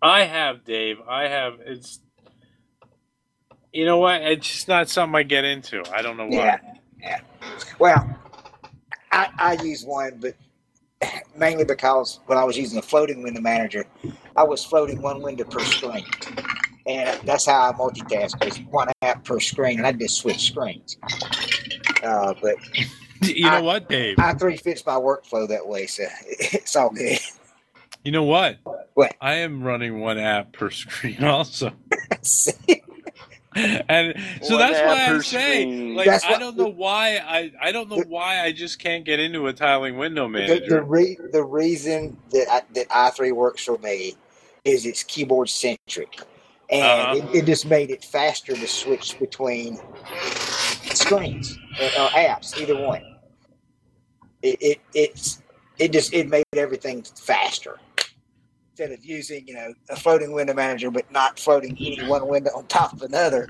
I have, Dave. I have. It's. You know what? It's just not something I get into. I don't know why. Yeah. Well, I use one, but mainly because when I was using a floating window manager, I was floating one window per screen. And that's how I multitask. It's one app per screen, and I just switch screens. But You know what, Dave? i3 fits my workflow that way, so it's all good. You know what? What? I am running one app per screen also. See? And so One that's app why per I'm saying, screen. like, That's I what- don't know why I don't know why I just can't get into a tiling window The manager. reason that i3 works for me is it's keyboard centric, and it just made it faster to switch between screens or apps, either one. It made everything faster. Instead of using a floating window manager but not floating any one window on top of another,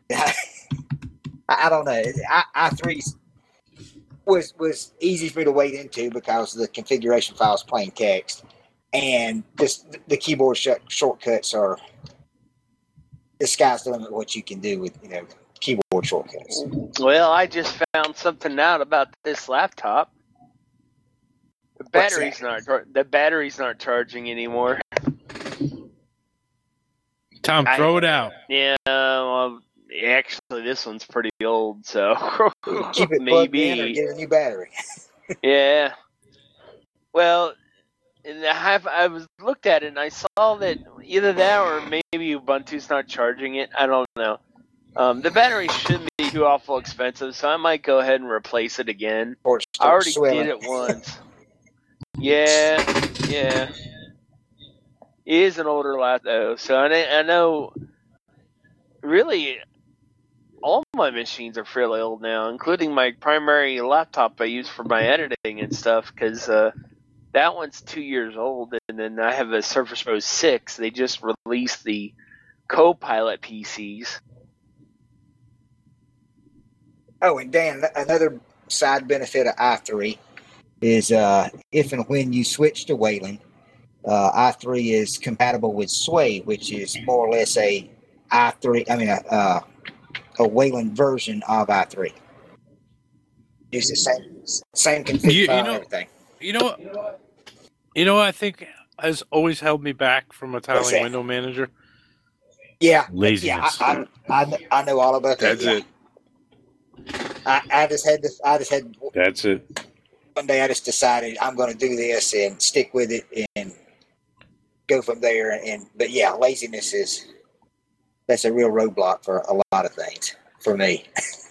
I don't know. i3 was easy for me to wade into because the configuration file is plain text, and just the keyboard shortcuts are the sky's the limit. What you can do with keyboard shortcuts. Well, I just found something out about this laptop. The batteries aren't charging anymore. Tom, throw it out. Yeah, well, actually, this one's pretty old, so Keep it plugged in or maybe. get a new battery. Yeah. Well, and I was looked at it and I saw that either that or maybe Ubuntu's not charging it. I don't know. The battery shouldn't be too awful expensive, so I might go ahead and replace it again. Or I already swelling. did it once. Yeah. It is an older laptop, though, so I know. Really, all my machines are fairly old now, including my primary laptop I use for my editing and stuff, because that one's 2 years old, and then I have a Surface Pro 6. They just released the Copilot PCs. Oh, and Dan, another side benefit of i3 is if and when you switch to Wayland, i3 is compatible with Sway, which is more or less a Wayland version of i3. It's the same config file and everything. You know what I think has always held me back from a What's tiling that? window manager? Yeah, Laziness. Yeah, I know all about that. That's yeah. it. I just had That's it. one day I just decided I'm going to do this and stick with it and go from there. But yeah, laziness that's a real roadblock for a lot of things for me.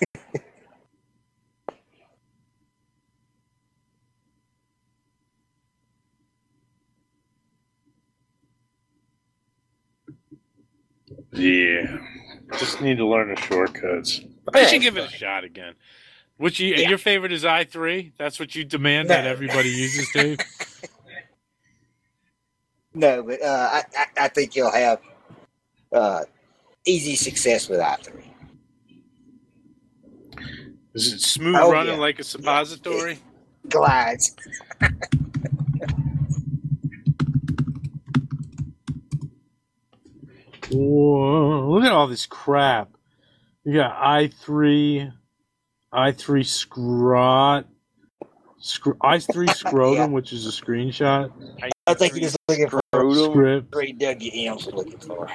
Yeah. Just need to learn the shortcuts. I should give it a shot again. Your favorite is i3? That's what you demand that everybody uses, Dave? No, but I think you'll have easy success with i3. Is it smooth Oh, running yeah. like a suppository? Glides. Whoa, look at all this crap. You got i3 scrot, i3 scrotum, which is a screenshot. I think you're just looking for Script. 3 WMs looking for.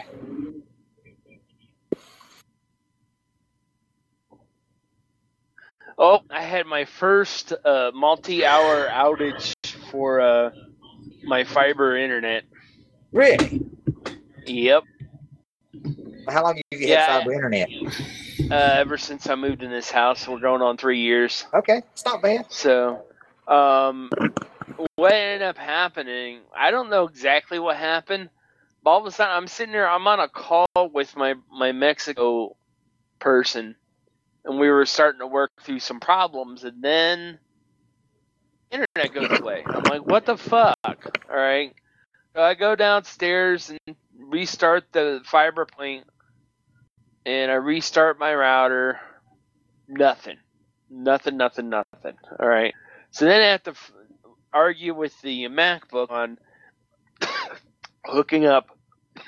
Oh, I had my first multi-hour outage for my fiber internet. Really? Yep. How long have you Yeah. had fiber internet? Ever since I moved in this house, we're going on 3 years. Okay, it's not bad. So, what ended up happening, I don't know exactly what happened, but all of a sudden I'm sitting there, I'm on a call with my Mexico person, and we were starting to work through some problems, and then internet goes away. I'm like, what the fuck? All right. So I go downstairs and restart the fiber point, and I restart my router. Nothing. All right. So then I have to argue with the MacBook on hooking up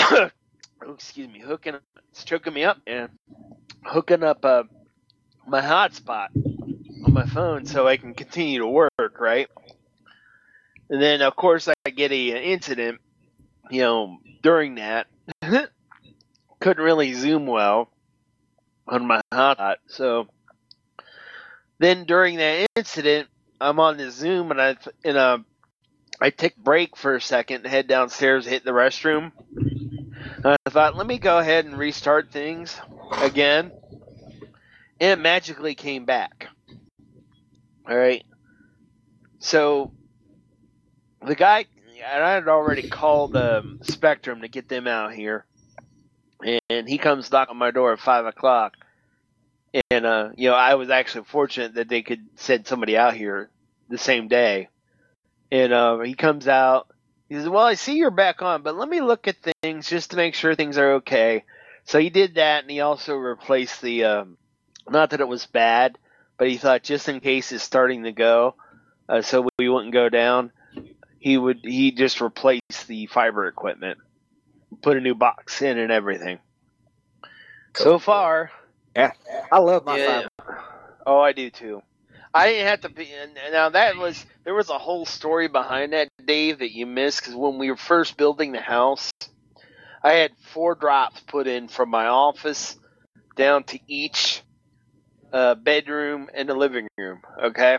oh, excuse me, it's choking me up, man. Hooking up my hotspot on my phone so I can continue to work, right? And then, of course, I get an incident, during that. Couldn't really zoom well on my hotspot. So then during that incident, I'm on the Zoom and I take a break for a second, head downstairs, hit the restroom. I thought, let me go ahead and restart things again. And it magically came back. All right. So the guy, and I had already called Spectrum to get them out here. And he comes knock on my door at 5 o'clock. And, I was actually fortunate that they could send somebody out here the same day. And he comes out. He says, well, I see you're back on, but let me look at things just to make sure things are okay. So he did that, and he also replaced the, not that it was bad, but he thought just in case it's starting to go, so we wouldn't go down, he just replaced the fiber equipment, put a new box in and everything. So far. Yeah, I love my fiber. Oh, I do too. I didn't have to be. Now there was a whole story behind that, Dave, that you missed, because when we were first building the house, I had 4 drops put in from my office down to each bedroom and the living room. Okay,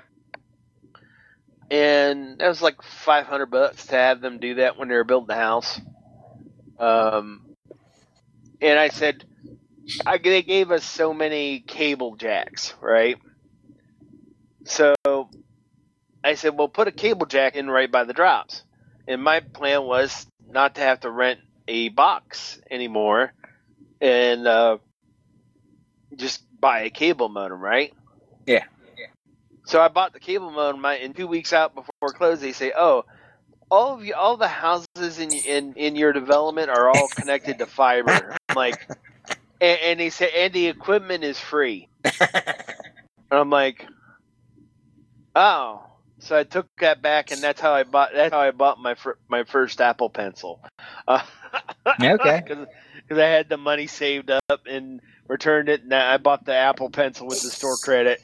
and that was like $500 to have them do that when they were building the house. And I said, they gave us so many cable jacks, right? So I said, well, put a cable jack in right by the drops. And my plan was not to have to rent a box anymore and just buy a cable modem, right? Yeah. So I bought the cable modem, and 2 weeks out before close, they say, oh, all the houses in your development are all connected to fiber. I'm like, and they say, and the equipment is free. And I'm like, oh, so I took that back, and that's how I bought my first Apple Pencil. Okay. Because I had the money saved up and returned it, and I bought the Apple Pencil with the store credit.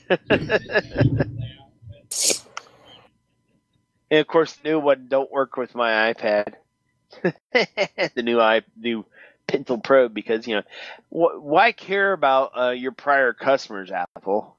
And of course, the new one don't work with my iPad. The new Pencil Pro, because why care about your prior customers, Apple?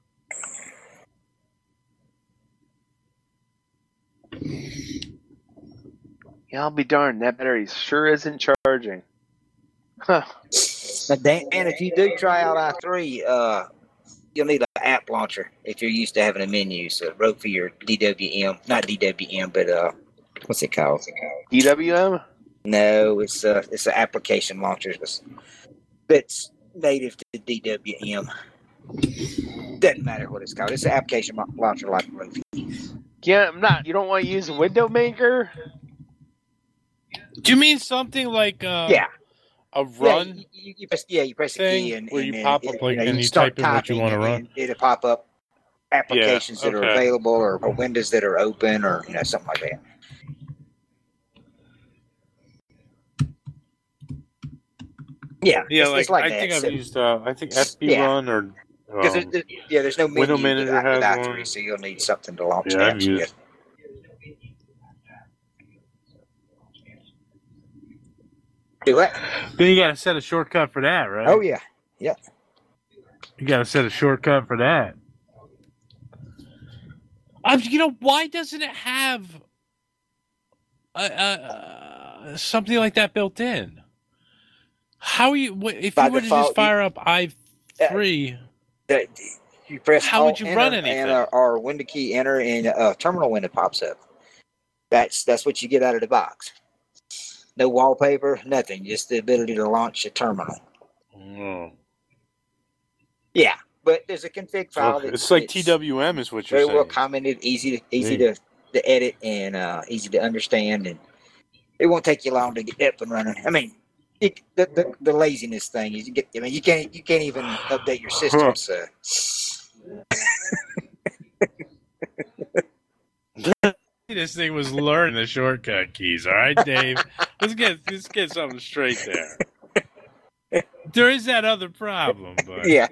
Yeah, I'll be darned. That battery sure isn't charging. Huh. And if you do try out i3, you'll need an app launcher if you're used to having a menu. So wrote for your DWM, not DWM, but what's it called? DWM? No, it's an application launcher that's native to DWM. Doesn't matter what it's called. It's an application launcher like Rofi. Yeah, I'm not. You don't want to use a window maker? Do you mean something like a run? Yeah, you press the key and where you and pop it, up like you and you start type in what you want to run. and it'll pop up applications that are available or windows that are open or something like that. Yeah, like it's like I that. think So, I've used I think FB Run or because there's no menu Window Manager has with one. i3, so you'll need something to launch I've apps used. with. Do what? Then you got to set a shortcut for that, right? Oh yeah, yeah. You got to set a shortcut for that. Why doesn't it have something like that built in? How are you? If By you were to default, just fire up i3, You press how would Alt, you run enter, anything? or window key enter, and a terminal window pops up. That's what you get out of the box. No wallpaper, nothing. Just the ability to launch a terminal. Oh. Yeah, but there's a config file. It's like TWM is what you're very saying. well commented, easy to edit, and easy to understand, and it won't take you long to get up and running. I mean, the laziness thing is you can't even update your system. So this thing was learning the shortcut keys. All right, Dave. Let's get something straight there. There is that other problem, but Yeah.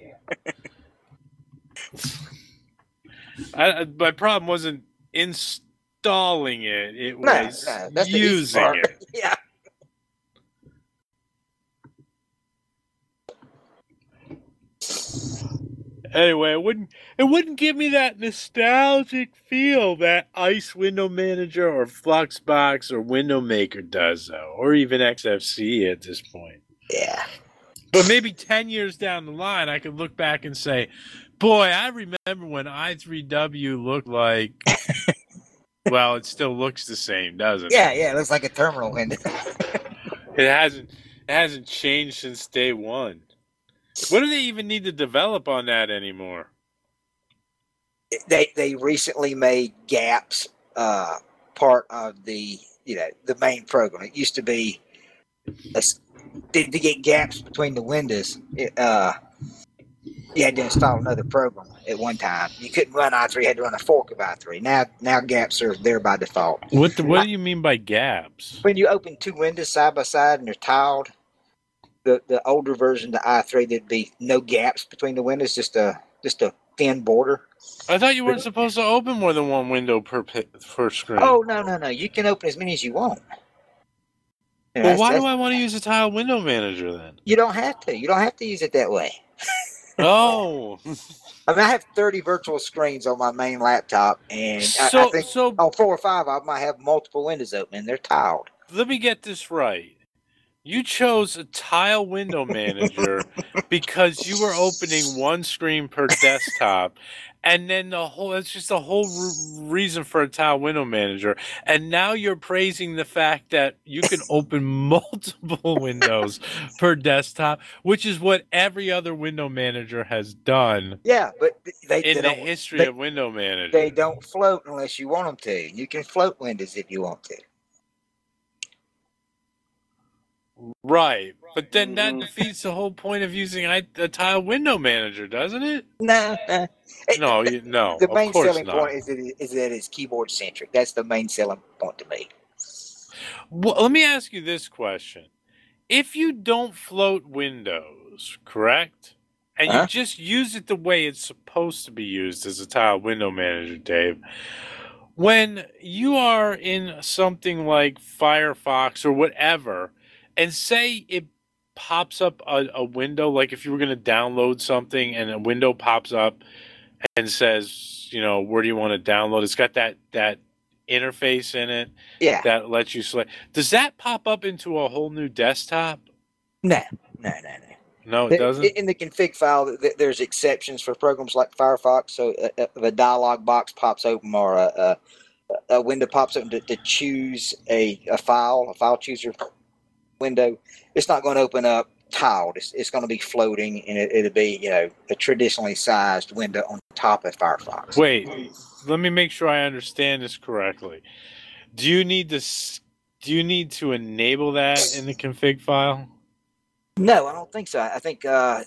my problem wasn't installing it; it No, was that's the easy using part. it. Yeah. Anyway, it wouldn't give me that nostalgic feel that Ice Window Manager or Fluxbox or Window Maker does, though, or even XFCE at this point. Yeah. But maybe 10 years down the line, I could look back and say, boy, I remember when i3W looked like... Well, it still looks the same, doesn't it? Yeah, it looks like a terminal window. It hasn't changed since day one. What do they even need to develop on that anymore? They recently made gaps part of the main program. It used to be to get gaps between the windows. You had to install another program at one time. You couldn't run i3; you had to run a fork of i3. Now gaps are there by default. What do you mean by gaps? When you open two windows side by side and they're tiled, the older version, the i3, there'd be no gaps between the windows, just a thin border. I thought you weren't supposed to open more than one window per screen. Oh no! You can open as many as you want. Well, why do I want to use a tile window manager then? You don't have to. You don't have to use it that way. Oh. I mean, I have 30 virtual screens on my main laptop, and I think so on 4 or 5 of them, I have multiple windows open, and they're tiled. Let me get this right. You chose a tile window manager because you were opening one screen per desktop, and then that's just the whole reason for a tile window manager. And now you're praising the fact that you can open multiple windows per desktop, which is what every other window manager has done. Yeah, but in the history of window managers. They don't float unless you want them to. You can float windows if you want to. Right, but then that defeats the whole point of using a tile window manager, doesn't it? No. No. The main of course selling not. point is that it's keyboard centric. That's the main selling point to me. Well, let me ask you this question: if you don't float windows, correct, and you just use it the way it's supposed to be used as a tile window manager, Dave, when you are in something like Firefox or whatever, and say it pops up a window, like if you were going to download something and a window pops up and says, where do you want to download? It's got that interface in it that lets you select. Does that pop up into a whole new desktop? No. No, it doesn't? In the config file, there's exceptions for programs like Firefox. So if a dialog box pops open or a window pops open to choose a file chooser window, it's not going to open up tiled. It's going to be floating, and it'll be a traditionally sized window on top of Firefox. Wait, let me make sure I understand this correctly. Do you need to enable that in the config file? No, I don't think so. I think I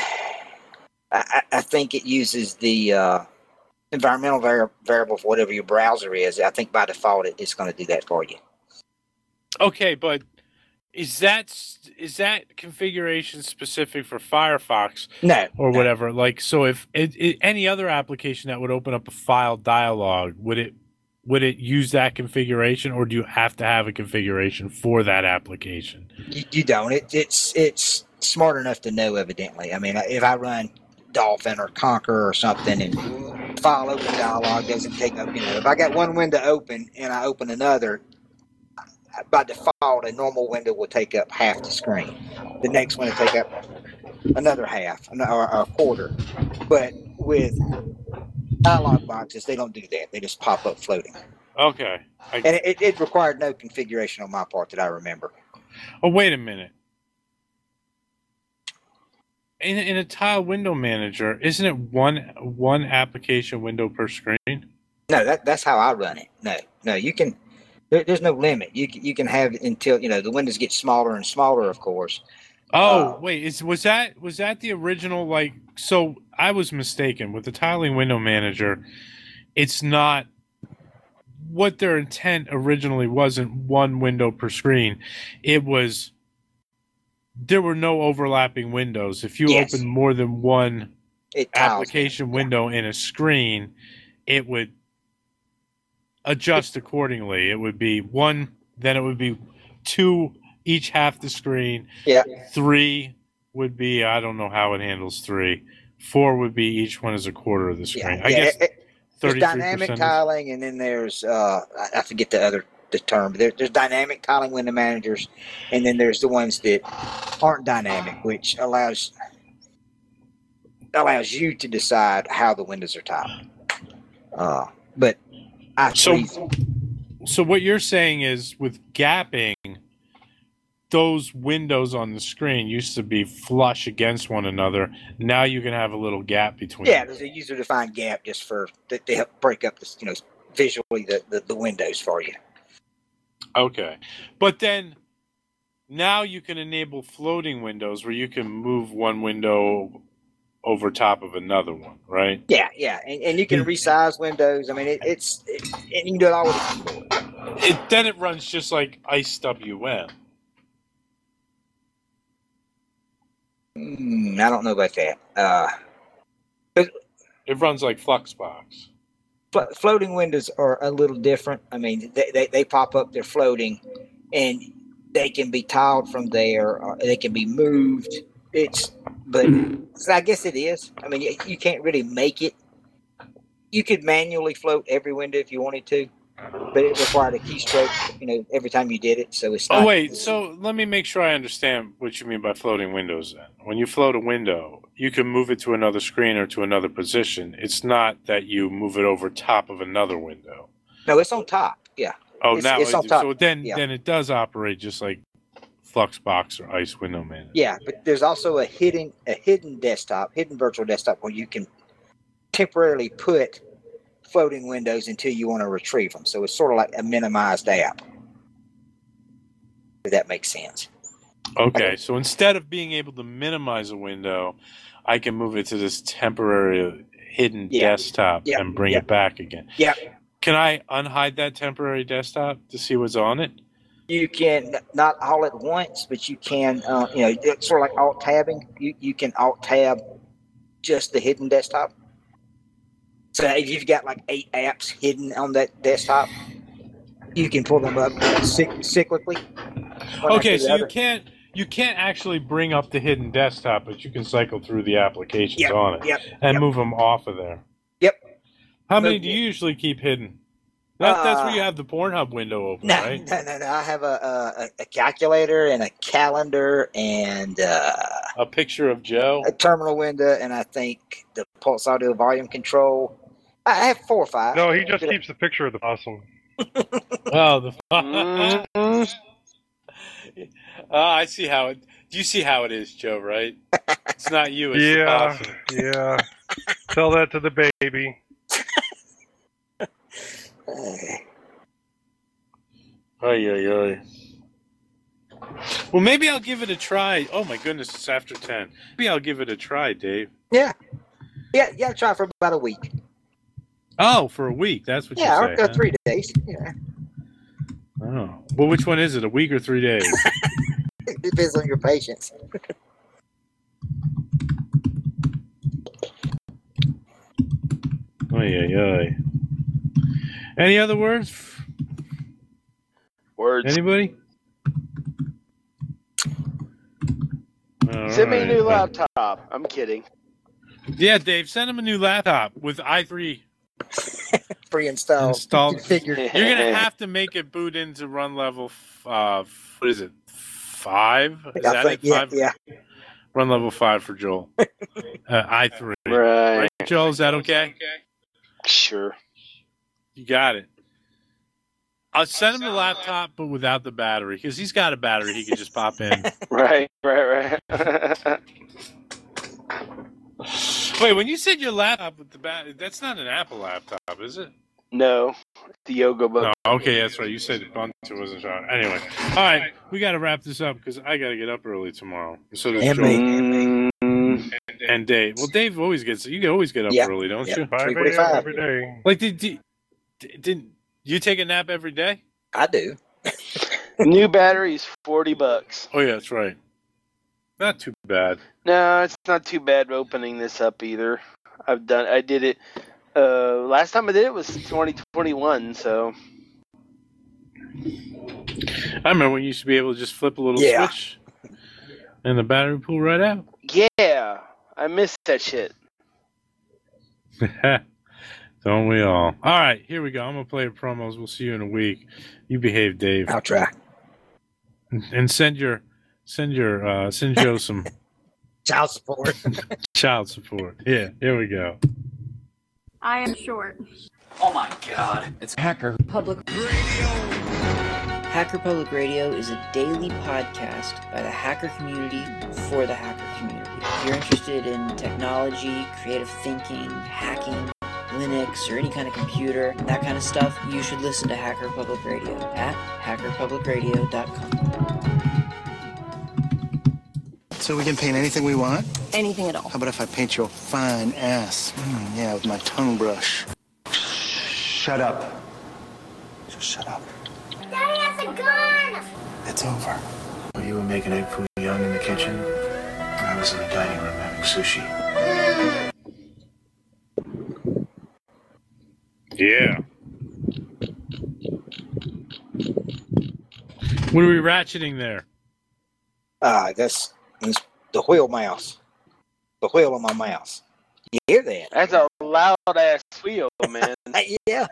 think it uses the environmental variable for whatever your browser is. I think by default it's going to do that for you. Okay, but is that configuration specific for Firefox? No. Or whatever? Like, so if any other application that would open up a file dialog, would it use that configuration, or do you have to have a configuration for that application? You don't. It's smart enough to know, evidently. I mean, if I run Dolphin or Conquer or something and file open dialog doesn't take up, if I got one window open and I open another, by default, a normal window will take up half the screen. The next one will take up another half, or a quarter. But with dialog boxes, they don't do that. They just pop up floating. Okay. And it required no configuration on my part that I remember. Oh, wait a minute. In a tile window manager, isn't it one application window per screen? No, that's how I run it. No, you can. There's no limit. You can have it until the windows get smaller and smaller, of course. Oh, wait, was that the original? Like, so I was mistaken with the tiling window manager. It's not what their intent originally wasn't one window per screen. It was there were no overlapping windows. If you Yes. opened more than one It tiles application it. window in a screen, it would adjust accordingly. It would be one, then it would be two each half the screen. Yeah. 3 would be, I don't know how it handles 3. 4 would be each one is a quarter of the screen. I guess there's 33% dynamic is- tiling, and then there's I forget the term. But there's dynamic tiling window managers, and then there's the ones that aren't dynamic, which allows you to decide how the windows are tiled. But So what you're saying is with gapping, those windows on the screen used to be flush against one another. Now you can have a little gap between yeah, them. there's a user-defined gap just for to help break up the visually the windows for you. Okay. But then now you can enable floating windows where you can move one window over top of another one, right? Yeah, and you can resize windows. I mean, and you can do it all with a keyboard. Then it runs just like IceWM. I don't know about that. It runs like Fluxbox. Floating windows are a little different. I mean, they pop up, they're floating, and they can be tiled from there. Or they can be moved. But I guess it is. I mean, you can't really make it. You could manually float every window if you wanted to, but it required a keystroke, every time you did it. So it's not. Oh, wait. So let me make sure I understand what you mean by floating windows then. When you float a window, you can move it to another screen or to another position. It's not that you move it over top of another window. No, it's on top. Yeah. Oh, now it's on top. so then Yeah. then it does operate just like Fluxbox or Ice Window Manager. Yeah, but there's also a hidden desktop, hidden virtual desktop where you can temporarily put floating windows until you want to retrieve them. So it's sort of like a minimized app. If that makes sense. Okay, so instead of being able to minimize a window, I can move it to this temporary hidden desktop and bring it back again. Yeah. Can I unhide that temporary desktop to see what's on it? You can not all at once, but you can, it's sort of like alt tabbing. You can alt tab just the hidden desktop. So if you've got like 8 apps hidden on that desktop, you can pull them up cyclically. Okay, so you can't actually bring up the hidden desktop, but you can cycle through the applications on it and move them off of there. Yep. How many do you usually keep hidden? That's where you have the Pornhub window open, right? No. I have a calculator and a calendar and a picture of Joe, a terminal window, and I think the pulse audio volume control. I have 4 or 5. No, he just keeps the picture of the possum. I see how it. Do you see how it is, Joe? Right? It's not you. It's the possum. Yeah. Tell that to the baby. Ay. Well, maybe I'll give it a try. Oh my goodness, it's after 10. Maybe I'll give it a try, Dave. Yeah. Try for about a week. Oh, for a week. That's what you say. Yeah, 3 days. Yeah. Oh. Well, which one is it? A week or 3 days? It depends on your patience. Ay. Any other words? Words. Anybody? Send me a new laptop. I'm kidding. Yeah, Dave, send him a new laptop with i3 pre-installed. installed. Configured. You're going to have to make it boot into run level, what is it, 5? Is that it? 5? Yeah. Run level 5 for Joel. i3. Right. Joel, is that okay? Sure. You got it. I'll send him the laptop, but without the battery, because he's got a battery he can just pop in. Right. Wait, when you said your laptop with the battery, that's not an Apple laptop, is it? No. The Yoga Book. No, okay, that's right. You said Buntu wasn't sure. Anyway, all right, we got to wrap this up because I got to get up early tomorrow. So does And Joel me. and Dave. Well, Dave always gets. You always get up early, don't you? 5 a.m. $3:45. every day. Like didn't You take a nap every day? I do. New batteries, $40. Oh, yeah, that's right. Not too bad. No, it's not too bad opening this up either. I did it. Last time I did it was 2021, so. I remember when you used to be able to just flip a little switch and the battery pull right out. Yeah, I miss that shit. Don't we all? All right, here we go. I'm going to play promos. We'll see you in a week. You behave, Dave. I'll try. And send Joe some child support. Child support. Yeah, here we go. I am short. Oh my god. It's Hacker Public Hacker Public Radio is a daily podcast by the hacker community for the hacker community. If you're interested in technology, creative thinking, hacking, Linux, or any kind of computer, that kind of stuff, you should listen to Hacker Public Radio at hackerpublicradio.com. So we can paint anything we want? Anything at all. How about if I paint your fine ass? Yeah, with my tongue brush. Shut up. Just shut up. Daddy has a gun! It's over. You were making egg foo young in the kitchen. I was in the dining room having sushi. Yeah. What are we ratcheting there? That's the wheel mouse. The wheel on my mouse. You hear that? That's a loud ass wheel, man. Yeah.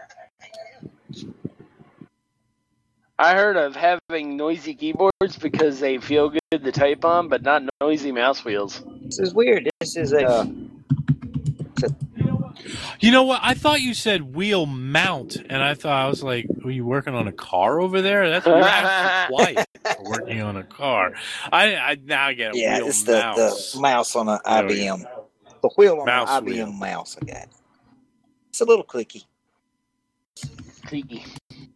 I heard of having noisy keyboards because they feel good to type on, but not noisy mouse wheels. This is weird. This is a You know what? I thought you said wheel mount, and I was like, were you working on a car over there? That's you're actually quiet for working on a car. I now get it. Yeah, wheel it's mouse. the mouse on an IBM. The wheel on Mouse an IBM wheel. mouse I got. It's a little clicky. Clicky.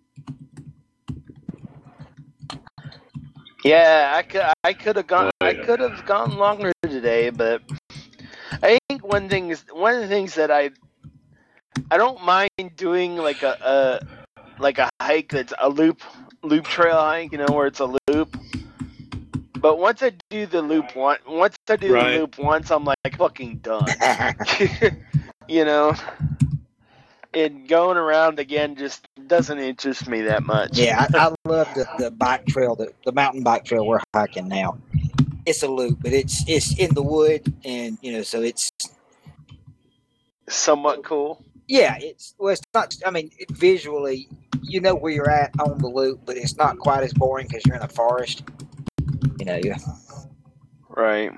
Yeah, I could have gone. I could have gone longer today, but I think one of the things that I don't mind doing like a hike that's a loop trail hike, you know, where it's a loop. But once I do the loop once, I'm like fucking done. You know, and going around again just doesn't interest me that much. Yeah, I love the bike trail, the mountain bike trail we're hiking now. It's a loop, but it's in the wood, and you know, so it's somewhat cool. Yeah, it's not. I mean, visually, you know where you're at on the loop, but it's not quite as boring because you're in a forest. You know, right.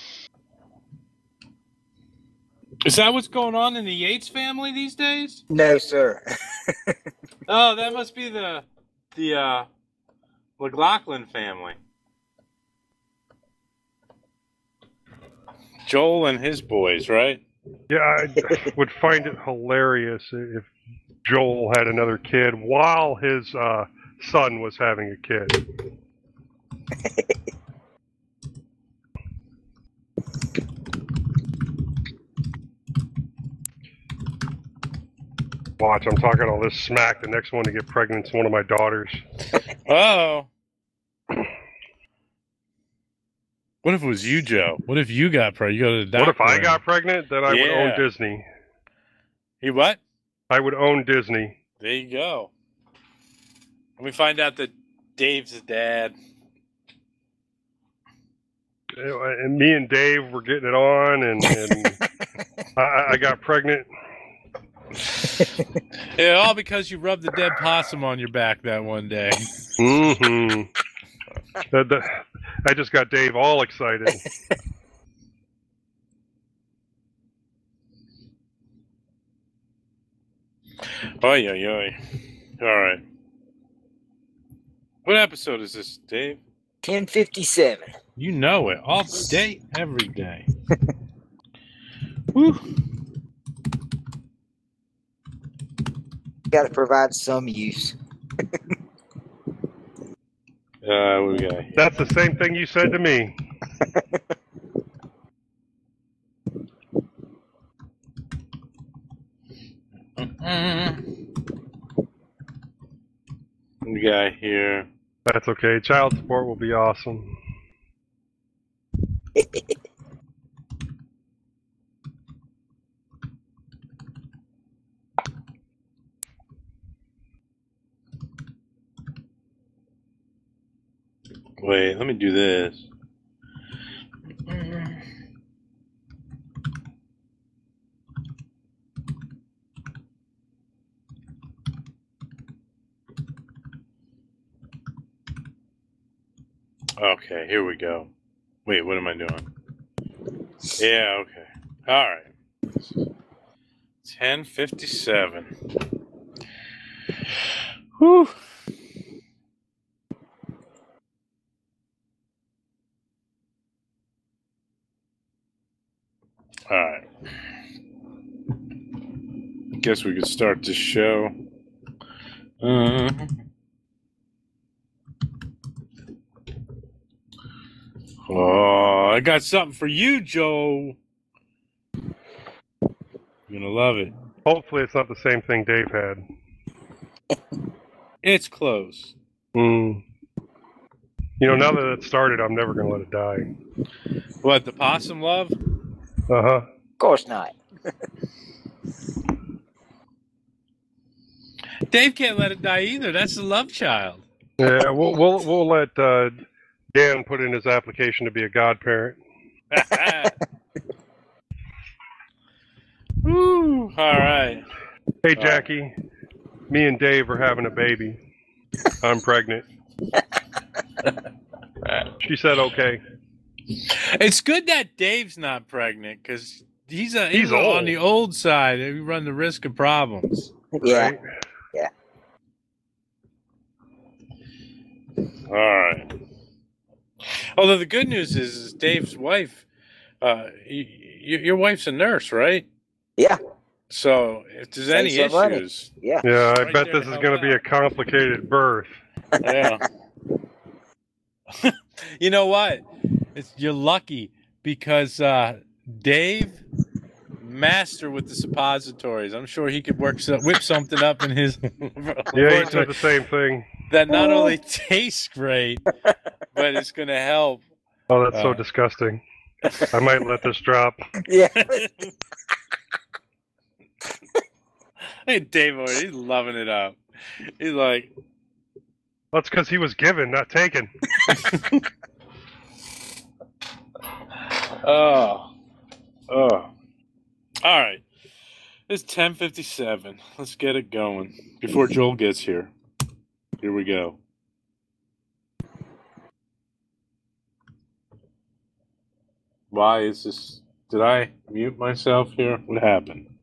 Is that what's going on in the Yates family these days? No, sir. Oh, that must be the McLaughlin family. Joel and his boys, right? Yeah, I would find it hilarious if Joel had another kid while his son was having a kid. Watch, I'm talking all this smack. The next one to get pregnant is one of my daughters. Oh. What if it was you, Joe? What if you got pregnant? You go to the doctor. What if I got pregnant? Then I would own Disney. You what? I would own Disney. There you go. And we find out that Dave's his dad. And me and Dave were getting it on, and I got pregnant. Yeah, all because you rubbed the dead possum on your back that one day. Mm-hmm. I just got Dave all excited. Oy, oy, oy. All right. What episode is this, Dave? 1057. You know it. All day, every day. Woo. Got to provide some use. What we got? That's the same thing you said to me. we got here? That's okay. Child support will be awesome. Wait, let me do this. Okay, here we go. Wait, what am I doing? Yeah, okay. All right. 10:57. Whew. All right. Guess we could start this show. Oh, I got something for you, Joe. You're gonna love it. Hopefully it's not the same thing Dave had. It's close. You know, now that it started, I'm never going to let it die. What, the possum love? Uh-huh. Of course not. Dave can't let it die either. That's the love child. Yeah, we'll let Dan put in his application to be a godparent. Woo, all right. Hey, Jackie, me and Dave are having a baby. I'm pregnant. She said okay. It's good that Dave's not pregnant because he's old. on the old side. We run the risk of problems. Yeah. Right? Yeah. All right. Although the good news is Dave's wife, your wife's a nurse, right? Yeah. So if there's any Save some money. issues, Yeah. Yeah, I Right bet there this to is help going to be a out. complicated birth. yeah. You know what? You're lucky because Dave, master with the suppositories. I'm sure he could whip something up in his Yeah, he said the same thing. that not only tastes great, but it's going to help. Oh, that's so disgusting. I might let this drop. Yeah. Hey, Dave, he's loving it up. He's like, That's because he was given, not taken. oh. All right. It's 10:57. Let's get it going before Joel gets here. Here we go. Why is this? Did I mute myself here? What happened?